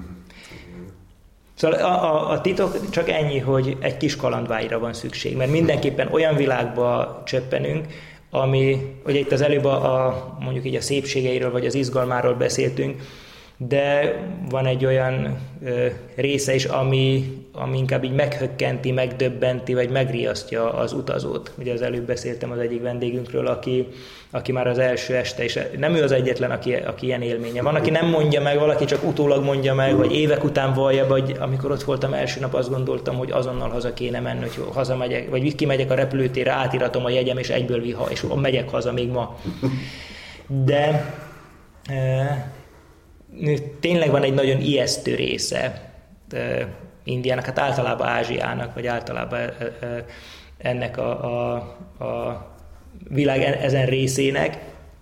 Szóval a, a, a titok csak ennyi, hogy egy kis kalandvágyra van szükség, mert mindenképpen olyan világba csöppenünk, ami, ugye itt az előbb a, a, mondjuk így a szépségeiről, vagy az izgalmáról beszéltünk, de van egy olyan ö, része is, ami, ami inkább így meghökkenti, megdöbbenti, vagy megriasztja az utazót. Ugye az előbb beszéltem az egyik vendégünkről, aki, aki már az első este, és nem ő az egyetlen, aki, aki ilyen élménye. Van, aki nem mondja meg, valaki csak utólag mondja meg, vagy évek után vallja, vagy amikor ott voltam első nap, azt gondoltam, hogy azonnal haza kéne menni, hogy hazamegyek, vagy kimegyek a repülőtérre, átiratom a jegyem, és egyből viha, és megyek haza még ma. De e, tényleg van egy nagyon ijesztő része e, Indiának, hát általában Ázsiának, vagy általában e, e, ennek a, a, a világ ezen részének,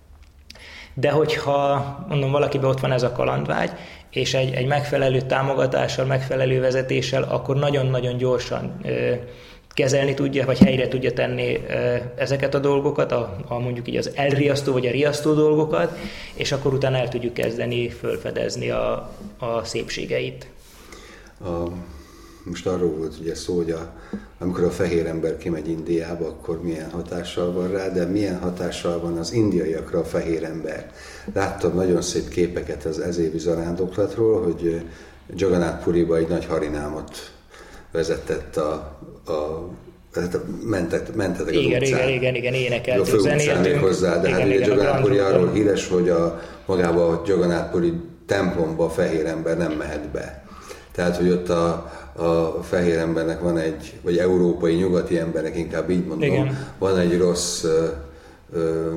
de hogyha mondom, valakiben ott van ez a kalandvágy, és egy, egy megfelelő támogatással, megfelelő vezetéssel, akkor nagyon-nagyon gyorsan e, kezelni tudja, vagy helyre tudja tenni ezeket a dolgokat, a, a mondjuk így az elriasztó vagy a riasztó dolgokat, és akkor utána el tudjuk kezdeni felfedezni a, a szépségeit. A, most arról volt ugye szó, hogy a, amikor a fehér ember kimegy Indiába, akkor milyen hatással van rá, de milyen hatással van az indiaiakra a fehér ember. Láttam nagyon szép képeket az ezévi zarándoklatról, hogy Jagannath Puriba egy nagy harinámot vezetett a, a mentet, mentetek az igen, utcán. Igen, igen, igen, énekeltünk, zenéltünk. Hozzá, de igen, hát ugye Jagannath Puri arról híres, hogy a, magába a Jagannath Puri templomba a fehér ember nem mehet be. Tehát, hogy ott a, a fehér embernek van egy, vagy európai, nyugati embernek, inkább így mondom, igen. Van egy rossz ö, ö,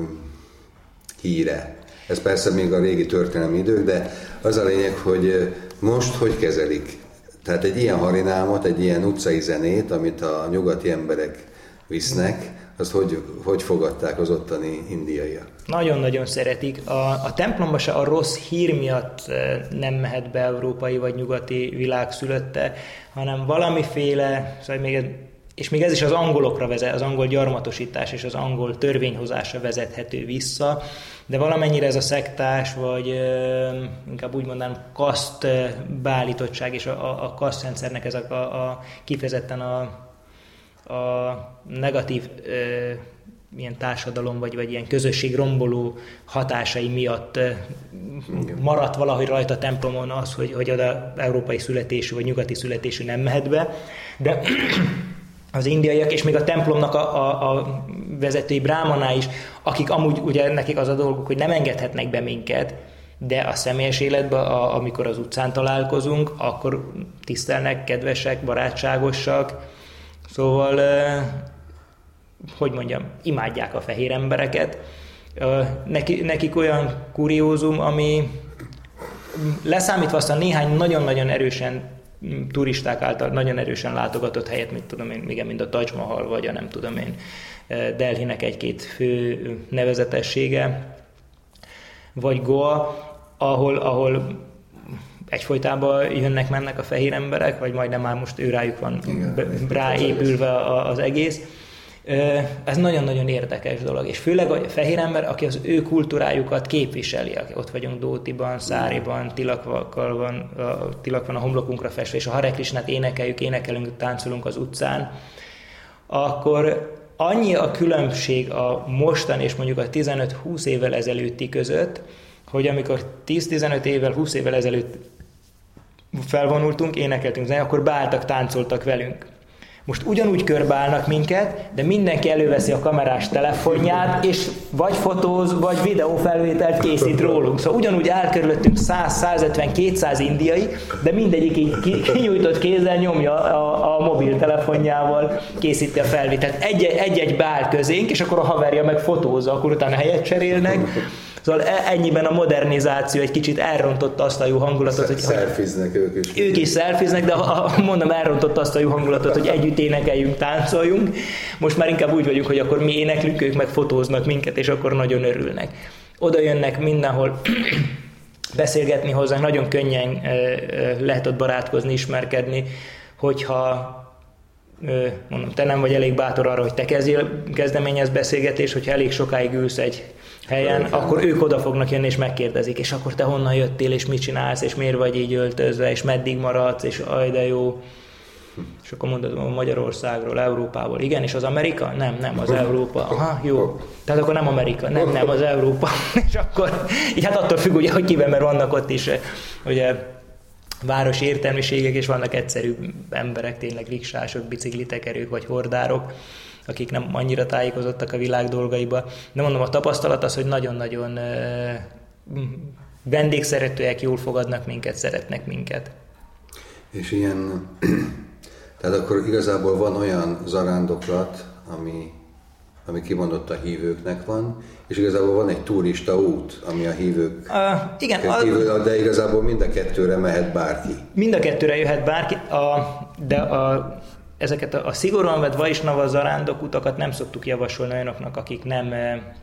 híre. Ez persze még a régi történelmi idők, de az a lényeg, hogy most hogy kezelik. Tehát egy ilyen harinámot, egy ilyen utcai zenét, amit a nyugati emberek visznek, azt hogy, hogy fogadták az ottani indiaiak? Nagyon-nagyon szeretik. A, a templomba se a rossz hír miatt nem mehet be európai vagy nyugati világszülötte, hanem valamiféle, szóval még, és még ez is az angolokra vezet, az angol gyarmatosítás és az angol törvényhozásra vezethető vissza, de valamennyire ez a szektás, vagy inkább úgy mondanám kaszt beállítottság és a, a, a kasztrendszernek ez a, a, a kifejezetten a, a negatív ö, ilyen társadalom, vagy, vagy ilyen közösség romboló hatásai miatt ö, maradt valahogy rajta a templomon az, hogy, hogy oda európai születésű vagy nyugati születésű nem mehet be, de az indiaiak, és még a templomnak a, a, a vezetői brámaná is, akik amúgy ugye nekik az a dolguk, hogy nem engedhetnek be minket, de a személyes életben, a, amikor az utcán találkozunk, akkor tisztelnek, kedvesek, barátságosak, szóval, eh, hogy mondjam, imádják a fehér embereket. Eh, neki, nekik olyan kuriózum, ami leszámítva azt a néhány nagyon-nagyon erősen turisták által nagyon erősen látogatott helyet, mint tudom én, igen, mint a Taj Mahal, vagy a nem tudom én, Delhinek egy-két fő nevezetessége, vagy Goa, ahol, ahol egyfolytában jönnek-mennek a fehér emberek, vagy majdnem már most ő rájuk van igen, ráépülve az egész. Ez nagyon-nagyon érdekes dolog, és főleg a fehér ember, aki az ő kultúrájukat képviseli, ott vagyunk Dótiban, Száriban, tilakval van, tilak van a homlokunkra festve, és a Hare Krishnát énekeljük, énekelünk, táncolunk az utcán, akkor annyi a különbség a mostan és mondjuk a tizenöt-húsz évvel ezelőtti között, hogy amikor tíz-tizenöt évvel, húsz évvel ezelőtt felvonultunk, énekeltünk, akkor beálltak, táncoltak velünk. Most ugyanúgy körbeállnak minket, de mindenki előveszi a kamerás telefonját, és vagy fotóz, vagy videófelvételt készít rólunk. Szóval ugyanúgy áll körülöttünk száz, százötven, kétszáz indiai, de mindegyik így kinyújtott kézzel nyomja a, a mobiltelefonjával, készíti a felvételt. Egy-egy beáll közénk, és akkor a haverja meg fotózza, akkor utána helyet cserélnek. Szóval ennyiben a modernizáció egy kicsit elrontotta azt a jó hangulatot, hogy... Szelfiznek ők is. Ők is szelfiznek, de mondom, elrontotta azt a jó hangulatot, hogy együtt énekeljünk, táncoljunk. Most már inkább úgy vagyunk, hogy akkor mi éneklünk, ők meg fotóznak minket, és akkor nagyon örülnek. Oda jönnek mindenhol beszélgetni hozzánk, nagyon könnyen lehet ott barátkozni, ismerkedni, hogyha... mondom, te nem vagy elég bátor arra, hogy te kezdjél, kezdeményez beszélgetés, hogyha elég sokáig ülsz egy helyen, okay. Akkor ők oda fognak jönni és megkérdezik, és akkor te honnan jöttél, és mit csinálsz, és miért vagy így öltözve, és meddig maradsz, és aj, de jó. És akkor mondod Magyarországról, Európából. Igen, és az Amerika? Nem, nem, az Európa. Aha, jó. Tehát akkor nem Amerika, nem, nem, az Európa. És akkor, így hát attól függ, ugye, hogy kivel, mert vannak ott is ugye, városi értelmiségek, és vannak egyszerű emberek, tényleg riksások, biciklitekerők vagy hordárok, akik nem annyira tájékozottak a világ dolgaiba. De mondom, a tapasztalat az, hogy nagyon-nagyon uh, vendégszeretőek, jól fogadnak minket, szeretnek minket. És ilyen, tehát akkor igazából van olyan zarándoklat, ami, ami kimondott a hívőknek van, és igazából van egy turista út, ami a hívők uh, igen, a, de igazából mind a kettőre mehet bárki. Mind a kettőre jöhet bárki, a, de a, ezeket a, a szigorúan vett Vaisnava zarándokutakat nem szoktuk javasolni olyanoknak, akik nem,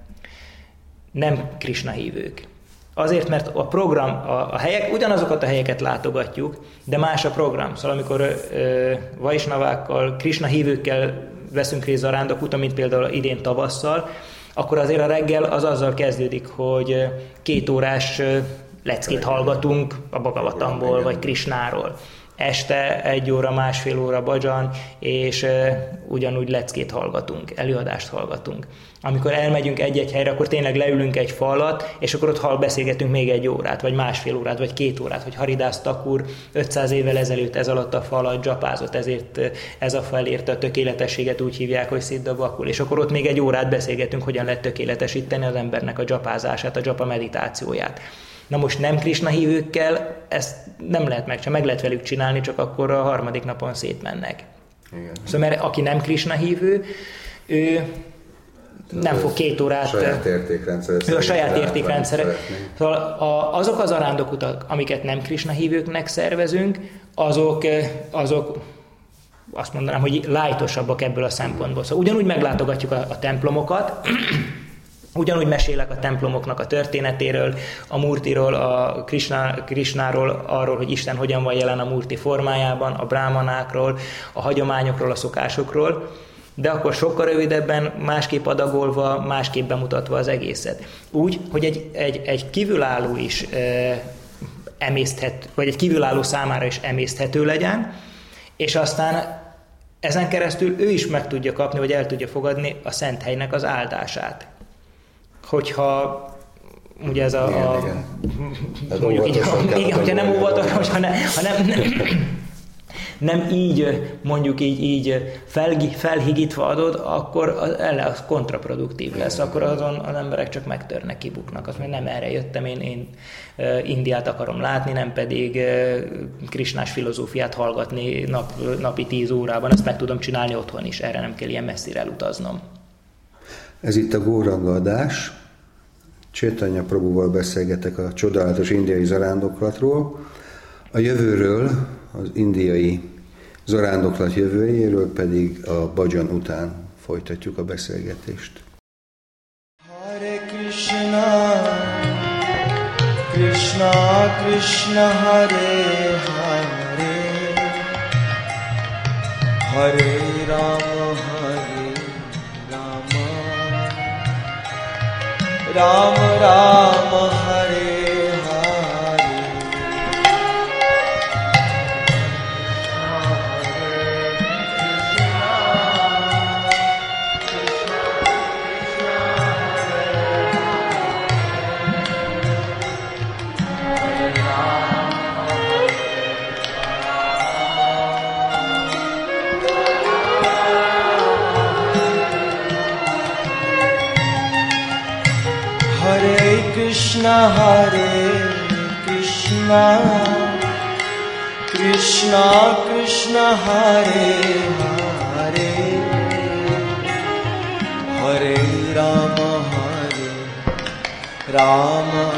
nem Krisna hívők. Azért, mert a program, a, a helyek, ugyanazokat a helyeket látogatjuk, de más a program. Szóval amikor ö, Vaisnavákkal, Krisna hívőkkel veszünk részt zarándokuton, mint például idén tavasszal, akkor azért a reggel az azzal kezdődik, hogy két órás leckét hallgatunk a Bhagavatamból, vagy Krishnáról. Este egy óra, másfél óra bhajan, és ugyanúgy leckét hallgatunk, előadást hallgatunk. Amikor elmegyünk egy-egy helyre, akkor tényleg leülünk egy fa alatt, és akkor ott hall beszélgetünk még egy órát, vagy másfél órát, vagy két órát, hogy Haridász Thakur ötszáz évvel ezelőtt ez alatt a fa alatt dzsapázott, ezért ez a fa elérte a tökéletességet, úgy hívják, hogy Siddha Bakul. És akkor ott még egy órát beszélgetünk, hogyan lehet tökéletesíteni az embernek a dzsapázását, a dzsapa meditációját. Na most nem Krisna hívőkkel ezt nem lehet meg, csak meg lehet velük csinálni, csak akkor a harmadik napon szétmennek. Igen. Szóval mert aki nem Krisna hívő, ő nem fog két órát... Saját értékrendszer. A saját értékrendszer. Szóval a, azok az zarándokutak, amiket nem Krisna hívőknek szervezünk, azok, azok azt mondanám, hogy lightosabbak ebből a szempontból. Szóval ugyanúgy meglátogatjuk a, a templomokat, ugyanúgy mesélek a templomoknak a történetéről, a Murtiról, a Krishna, Krishnáról, arról, hogy Isten hogyan van jelen a Murti formájában, a brámanákról, a hagyományokról, a szokásokról, de akkor sokkal rövidebben, másképp adagolva, másképp bemutatva az egészet. Úgy, hogy egy, egy, egy kívülálló is e, emészthet, vagy egy kívülálló számára is emészthető legyen, és aztán ezen keresztül ő is meg tudja kapni, vagy el tudja fogadni a szent helynek az áldását. Hogyha ugye ez a... Igen, a igen. mondjuk így, igen, hogyha nem óvatos, ha, ne, ha nem, nem, nem így, mondjuk így, így fel, felhigítva adod, akkor az, az kontraproduktív lesz. Akkor azon az emberek csak megtörnek, kibuknak. Azt mondja, nem erre jöttem, én, én Indiát akarom látni, nem pedig krisnás filozófiát hallgatni nap, napi tíz órában. Ezt meg tudom csinálni otthon is, erre nem kell ilyen messzire elutaznom. Ez itt a Góranga adás. Chaitanya Prabhuval beszélgetek a csodálatos indiai zarándoklatról. A jövőről, az indiai zarándoklat jövőjéről pedig a bhajan után folytatjuk a beszélgetést. Hare Krishna, Krishna Krishna Hare Hare, Hare Rama Hare Rama, Rama Rama Hare Krishna Hare Krishna, Krishna Krishna Hare Hare, Hare Rama Hare Rama,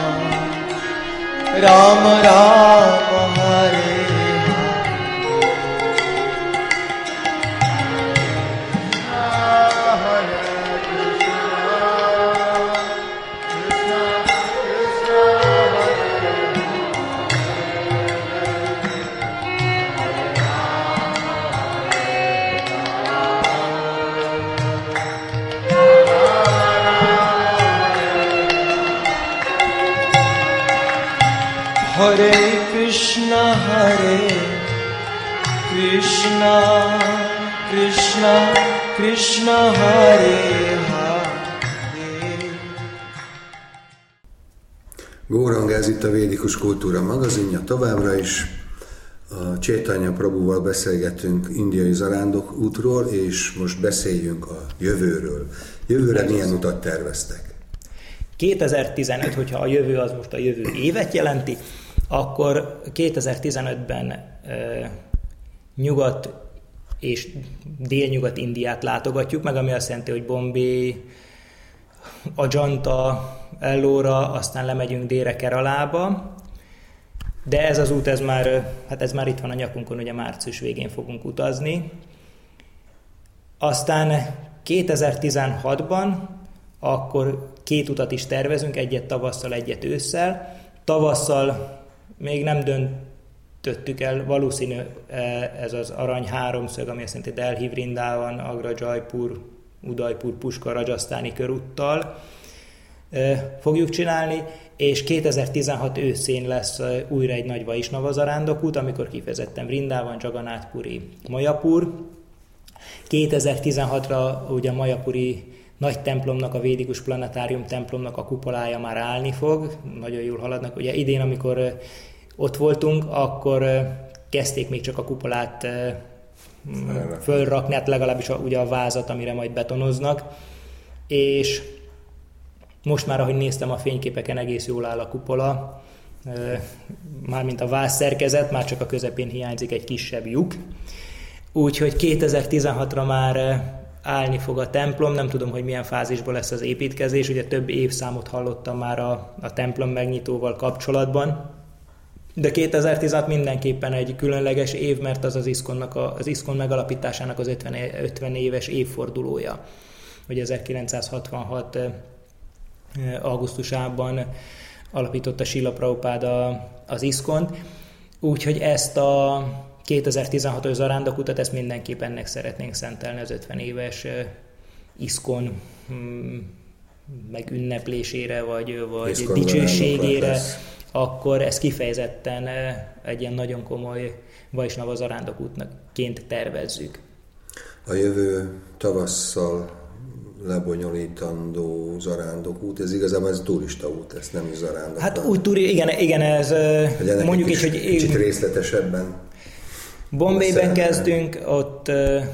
Rama Rama Hare Hare Krishna Hare Krishna, Krishna, Krishna Hare Hare. Górang, ez itt a Védikus Kultúra magazinja továbbra is. A Chaitanya Prabhuval beszélgetünk indiai zarándok útról, és most beszéljünk a jövőről. Jövőre milyen utat terveztek? kétezer-tizenöt, hogyha a jövő az most a jövő évet jelenti, akkor kétezer-tizenötben e, nyugat és délnyugat Indiát látogatjuk meg, ami azt jelenti, hogy Bombay, Ajanta, Ellora, aztán lemegyünk délre Keralába, de ez az út, ez már, hát ez már itt van a nyakunkon, ugye március végén fogunk utazni. Aztán kétezer-tizenhatban akkor két utat is tervezünk, egyet tavasszal, egyet ősszel. Tavasszal még nem döntöttük el, valószínű ez az arany háromszög, ami azt jelenti Delhi, Vrindavan, Agra, Jaipur, Udaipur, Pushkar, Rajasztáni körúttal fogjuk csinálni, és kétezer-tizenhat őszén lesz újra egy nagy Vaisnava zarándokút, amikor kifejezetten Vrindavan, Jagannath Puri, Mayapur. kétezer-tizenhatra ugye a Mayapuri nagy templomnak, a Védikus Planetárium templomnak a kupolája már állni fog, nagyon jól haladnak. Ugye idén, amikor ott voltunk, akkor kezdték még csak a kupolát fölrakni, hát legalábbis a, ugye a vázat, amire majd betonoznak, és most már, ahogy néztem a fényképeken, egész jól áll a kupola, mármint a váz szerkezet, már csak a közepén hiányzik egy kisebb lyuk. Úgyhogy kétezer-tizenhatra már állni fog a templom, nem tudom, hogy milyen fázisban lesz az építkezés, ugye több évszámot hallottam már a, a templom megnyitóval kapcsolatban, de kétezer-tizenhat mindenképpen egy különleges év, mert az az ISKCON-nak a, az ISKCON megalapításának az ötven, ötven éves évfordulója. Ugye ezerkilencszázhatvanhat augusztusában alapította Srila Prabhupáda az ISKCON-t, úgyhogy ezt a kétezer-tizenhatos zarándokutat, ezt mindenképp ennek szeretnénk szentelni, az ötven éves ISKCON megünneplésére, vagy, vagy dicsőségére, akkor ezt kifejezetten egy ilyen nagyon komoly Vaisnava zarándokútként tervezzük. A jövő tavasszal lebonyolítandó zarándokút, ez igazából ez turista út, ez nem is zarándok. Hát úgy turi, igen, igen, ez Legyenek mondjuk így, hogy kicsit részletesebben. Bombayben kezdünk, ott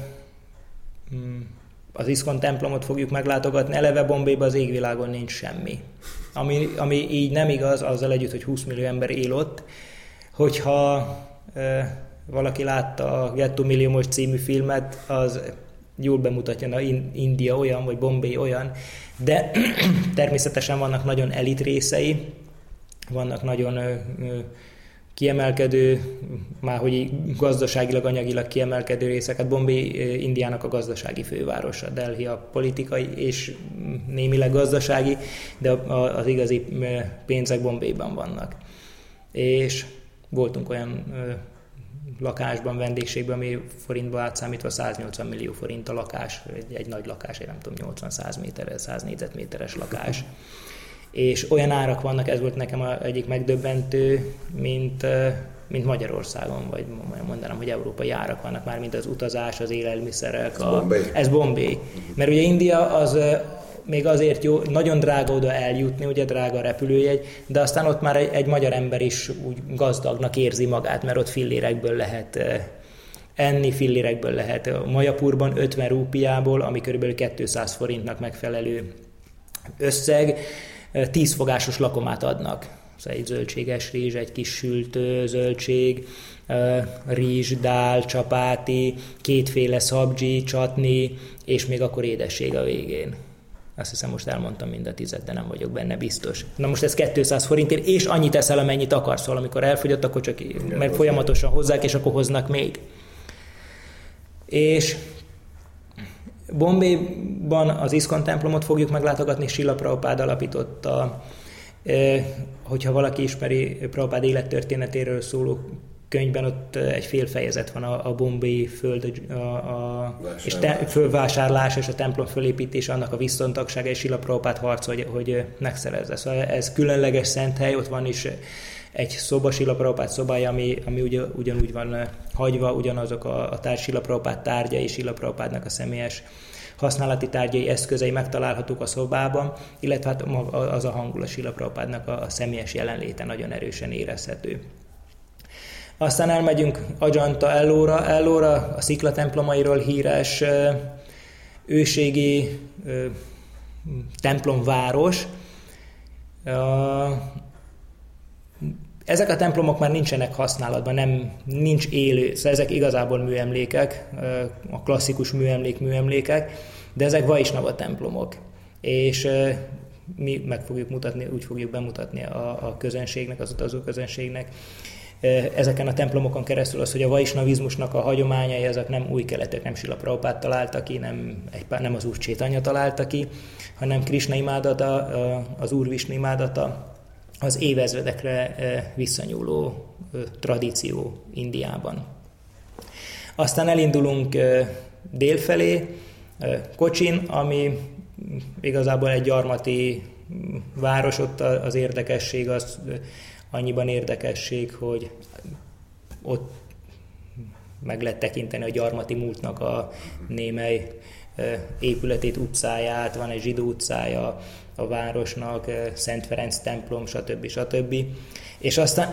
az ISKCON templomot fogjuk meglátogatni, eleve Bombayban az égvilágon nincs semmi. Ami, ami így nem igaz, azzal együtt, hogy húsz millió ember él ott. Hogyha e, valaki látta a Get to Milliomos című filmet, az jól bemutatja, na India olyan, vagy Bombay olyan, de természetesen vannak nagyon elit részei, vannak nagyon ö, ö, kiemelkedő, már hogy gazdaságilag, anyagilag kiemelkedő részek. Hát Bombay Indiának a gazdasági fővárosa, Delhi a politikai és némileg gazdasági, de az igazi pénzek Bombayban vannak. És voltunk olyan lakásban, vendégségben, ami forintba átszámítva száznyolcvan millió forint a lakás, egy, egy nagy lakás, egy nem tudom, nyolcvan-száz méteres, száz négyzetméteres lakás. És olyan árak vannak, ez volt nekem a egyik megdöbbentő, mint, mint Magyarországon, vagy mondanám, hogy európai árak vannak már, mint az utazás, az élelmiszerek. Ez a, Bombay. Ez Bombay. Mert ugye India az még azért jó, nagyon drága oda eljutni, ugye drága a repülőjegy, de aztán ott már egy, egy magyar ember is úgy gazdagnak érzi magát, mert ott fillérekből lehet enni, fillérekből lehet. Mayapurban ötven rúpiából, ami körülbelül kétszáz forintnak megfelelő összeg, tíz fogásos lakomát adnak. Szóval egy zöldséges rizs, egy kis sült zöldség, rizs, dál, csapáti, kétféle szabdzsi, csatni, és még akkor édesség a végén. Azt hiszem, most elmondtam mind a tizet, de nem vagyok benne biztos. Na most ez kétszáz forintért, és annyit eszel, amennyit akarsz, szóval amikor elfogyott, akkor csak, mert folyamatosan hozzák, és akkor hoznak még. És Bombayban az ISKCON templomot fogjuk meglátogatni, Srila Prabhupád alapította, hogyha valaki ismeri Prabhupád élettörténetéről szóló könyvben ott egy fél fejezet van a, a Bombay föld a, a, és te, fölvásárlás és a templom fölépítése, annak a viszontagsága, és Srila Prabhupád harc, hogy, hogy megszerezze. Szóval ez különleges szent hely, ott van is egy szoba, Srila Prabhupád szobája, ami, ami ugyan, ugyanúgy van hagyva, ugyanazok a, a tár, Srila Prabhupád tárgyai, Srila Prabhupádnak a személyes használati tárgyai, eszközei megtalálhatók a szobában, illetve hát az a hangulat, Srila Prabhupádnak a, a személyes jelenléte nagyon erősen érezhető. Aztán elmegyünk Ajanta Ellóra, Ellóra a Szikla templomairól híres őségi templomváros. Ezek a templomok már nincsenek használatban, nem, nincs élő, szóval ezek igazából műemlékek, a klasszikus műemlék műemlékek, de ezek Vaisnava templomok. És mi meg fogjuk mutatni, úgy fogjuk bemutatni a, a közönségnek, az utazó közönségnek, ezeken a templomokon keresztül az, hogy a vaisnavizmusnak a hagyományai, ezek nem új keletek, nem Srila Prabhupád találta ki, nem, egy, nem az Úr Csétanya találta ki, hanem Krisna imádata, az Úr Visnu imádata, az évezredekre visszanyúló tradíció Indiában. Aztán elindulunk délfelé, Kocsin, ami igazából egy gyarmati város, ott az érdekesség az annyiban érdekesség, hogy ott meg lehet tekinteni a gyarmati múltnak a némely épületét, utcáját, van egy zsidó utcája a városnak, Szent Ferenc templom, stb. stb. És aztán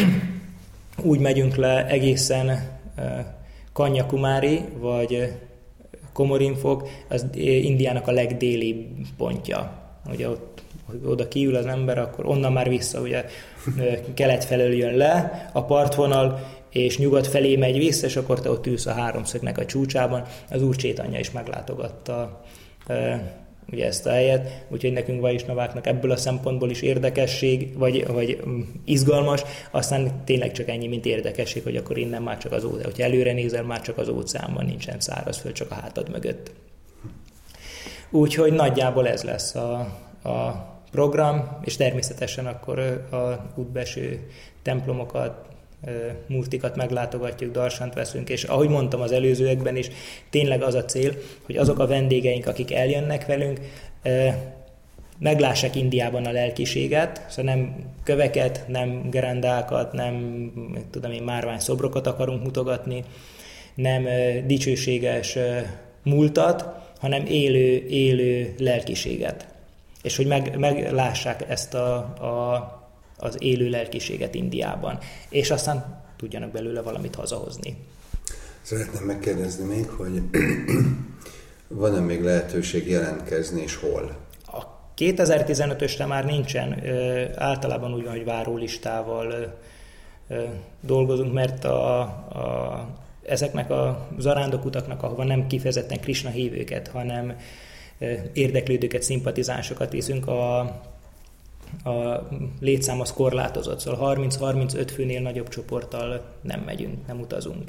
úgy megyünk le egészen Kanyakumari, vagy Komorinfok, az Indiának a legdélibb pontja. Ugye ott, oda kiül az ember, akkor onnan már vissza, ugye kelet felől jön le a partvonal, és nyugat felé megy vissza, és akkor te ott ülsz a háromszögnek a csúcsában. Az Úr Csétanya is meglátogatta e, ugye ezt a helyet, úgyhogy nekünk vaisnaváknak ebből a szempontból is érdekesség, vagy, vagy izgalmas, aztán tényleg csak ennyi, mint érdekesség, hogy akkor innen már csak az óceán, hogyha előre nézel, már csak az óceánban nincsen szárazföld, csak a hátad mögött. Úgyhogy nagyjából ez lesz a, a program, és természetesen akkor a útbeeső templomokat, murtikat meglátogatjuk, darsant veszünk, és ahogy mondtam az előzőekben is, tényleg az a cél, hogy azok a vendégeink, akik eljönnek velünk, meglássák Indiában a lelkiséget, szóval nem köveket, nem gerendákat, nem tudom én, márvány szobrokat akarunk mutogatni, nem dicsőséges múltat, hanem élő, élő lelkiséget. És hogy meg, meglássák ezt a, a, az élő lelkiséget Indiában, és aztán tudjanak belőle valamit hazahozni. Szeretném megkérdezni még, hogy van-e még lehetőség jelentkezni, és hol? A kétezer-tizenötösre már nincsen, általában úgy van, hogy várólistával dolgozunk, mert a, a, ezeknek a zarándokutaknak, ahova nem kifejezetten Krisna hívőket, hanem érdeklődőket, szimpatizánsokat viszünk, a, a létszám az korlátozott, szóval harminc-harmincöt főnél nagyobb csoporttal nem megyünk, nem utazunk.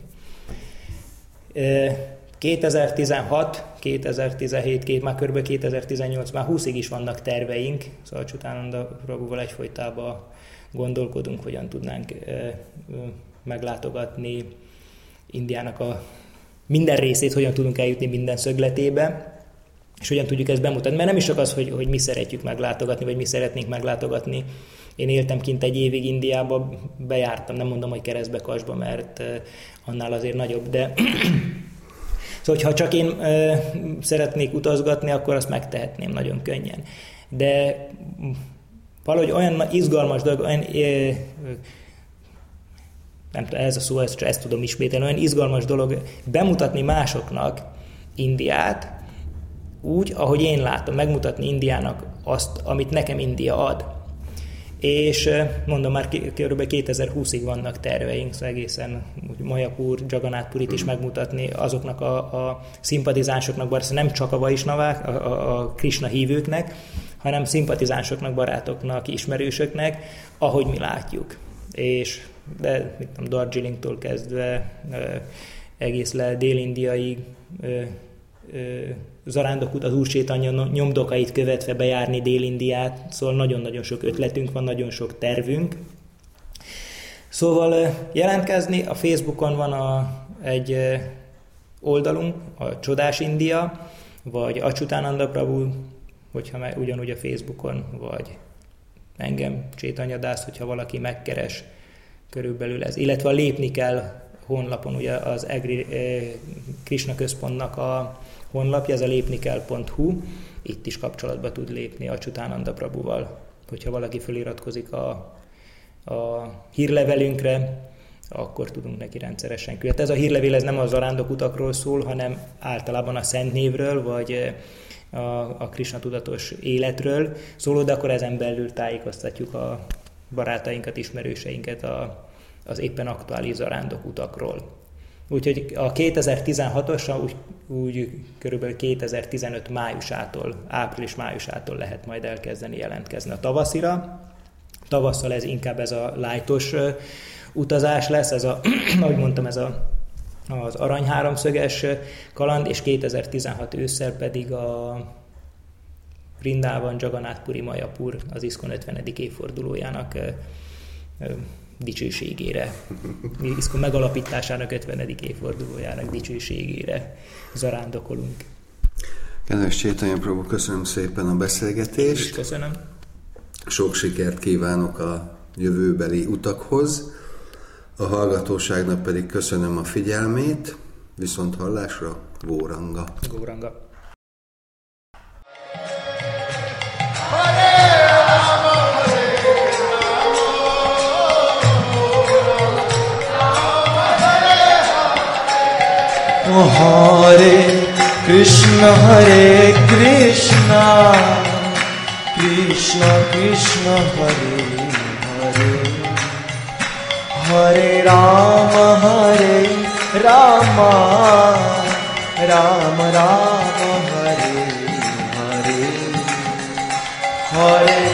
kétezer-tizenhat, kétezer-tizenhét, két, már kb. kétezer-tizennyolc, már húszig is vannak terveink, szóval Csutananda Prabhuval egyfolytában gondolkodunk, hogyan tudnánk meglátogatni Indiának a minden részét, hogyan tudunk eljutni minden szögletébe, és hogyan tudjuk ezt bemutatni. Mert nem is csak az, hogy, hogy mi szeretjük meglátogatni, vagy mi szeretnénk meglátogatni. Én éltem kint egy évig Indiába, bejártam, nem mondom, hogy Keresztbekasba, mert annál azért nagyobb, de szóval, ha csak én uh, szeretnék utazgatni, akkor azt megtehetném nagyon könnyen. De valahogy olyan izgalmas dolog, olyan, uh, nem tudom, ez a szó, ezt, ezt tudom ismételni, olyan izgalmas dolog bemutatni másoknak Indiát, úgy, ahogy én látom, megmutatni Indiának azt, amit nekem India ad. És mondom, már kb. kétezer-húszig vannak terveink, szóval egészen Mayapur, Jagannath Purit is megmutatni azoknak a, a szimpatizánsoknak, bár nem csak a vaisnavák, a, a, a Krishna hívőknek, hanem szimpatizánsoknak, barátoknak, ismerősöknek, ahogy mi látjuk. És de mit tudom, Darjeelingtól kezdve egész le dél-indiaig, zarándokút, az Úr Csétanya nyomdokait követve bejárni Dél-Indiát, szóval nagyon-nagyon sok ötletünk van, nagyon sok tervünk. Szóval jelentkezni, a Facebookon van a, egy oldalunk, a Csodás India, vagy Achyutananda Prabhu, hogyha ugyanúgy a Facebookon, vagy engem, Chaitanya Das, hogyha valaki megkeres, körülbelül ez. Illetve a Lépni kell honlapon, ugye az Egri Krishna központnak a honlapja, ez a lépnikell pont hu, itt is kapcsolatba tud lépni Achyutananda Prabhuval. Hogyha valaki feliratkozik a, a hírlevelünkre, akkor tudunk neki rendszeresen küldeni. Ez a hírlevél ez nem a zarándokutakról szól, hanem általában a szent névről, vagy a, a Krishna tudatos életről szóló, de akkor ezen belül tájékoztatjuk a barátainkat, ismerőseinket a, az éppen aktuális zarándokutakról. Úgyhogy a kétezer-tizenhatosra úgy, úgy körülbelül kétezer-tizenöt májusától, április-májusától lehet majd elkezdeni jelentkezni a tavaszira. Tavasszal ez inkább ez a lightos utazás lesz, ez a, ahogy mondtam, ez a, az arany háromszöges kaland, és kétezer-tizenhat ősszel pedig a Vrindában Jagannath Puri Mayapur, az ISKCON ötvenedik évfordulójának dicsőségére, ISKCON megalapításának ötvenedik évfordulójának dicsőségére zarándokolunk. Kedves Chaitanya Prabhu, köszönöm szépen a beszélgetést. Köszönöm. Sok sikert kívánok a jövőbeli utakhoz. A hallgatóságnak pedig köszönöm a figyelmét. Viszont hallásra, Gauranga. Gauranga. Hare Krishna, Hare Krishna, Krishna Krishna, Hare Hare, Hare Rama, Hare Rama, Rama Rama, Hare Hare, Hare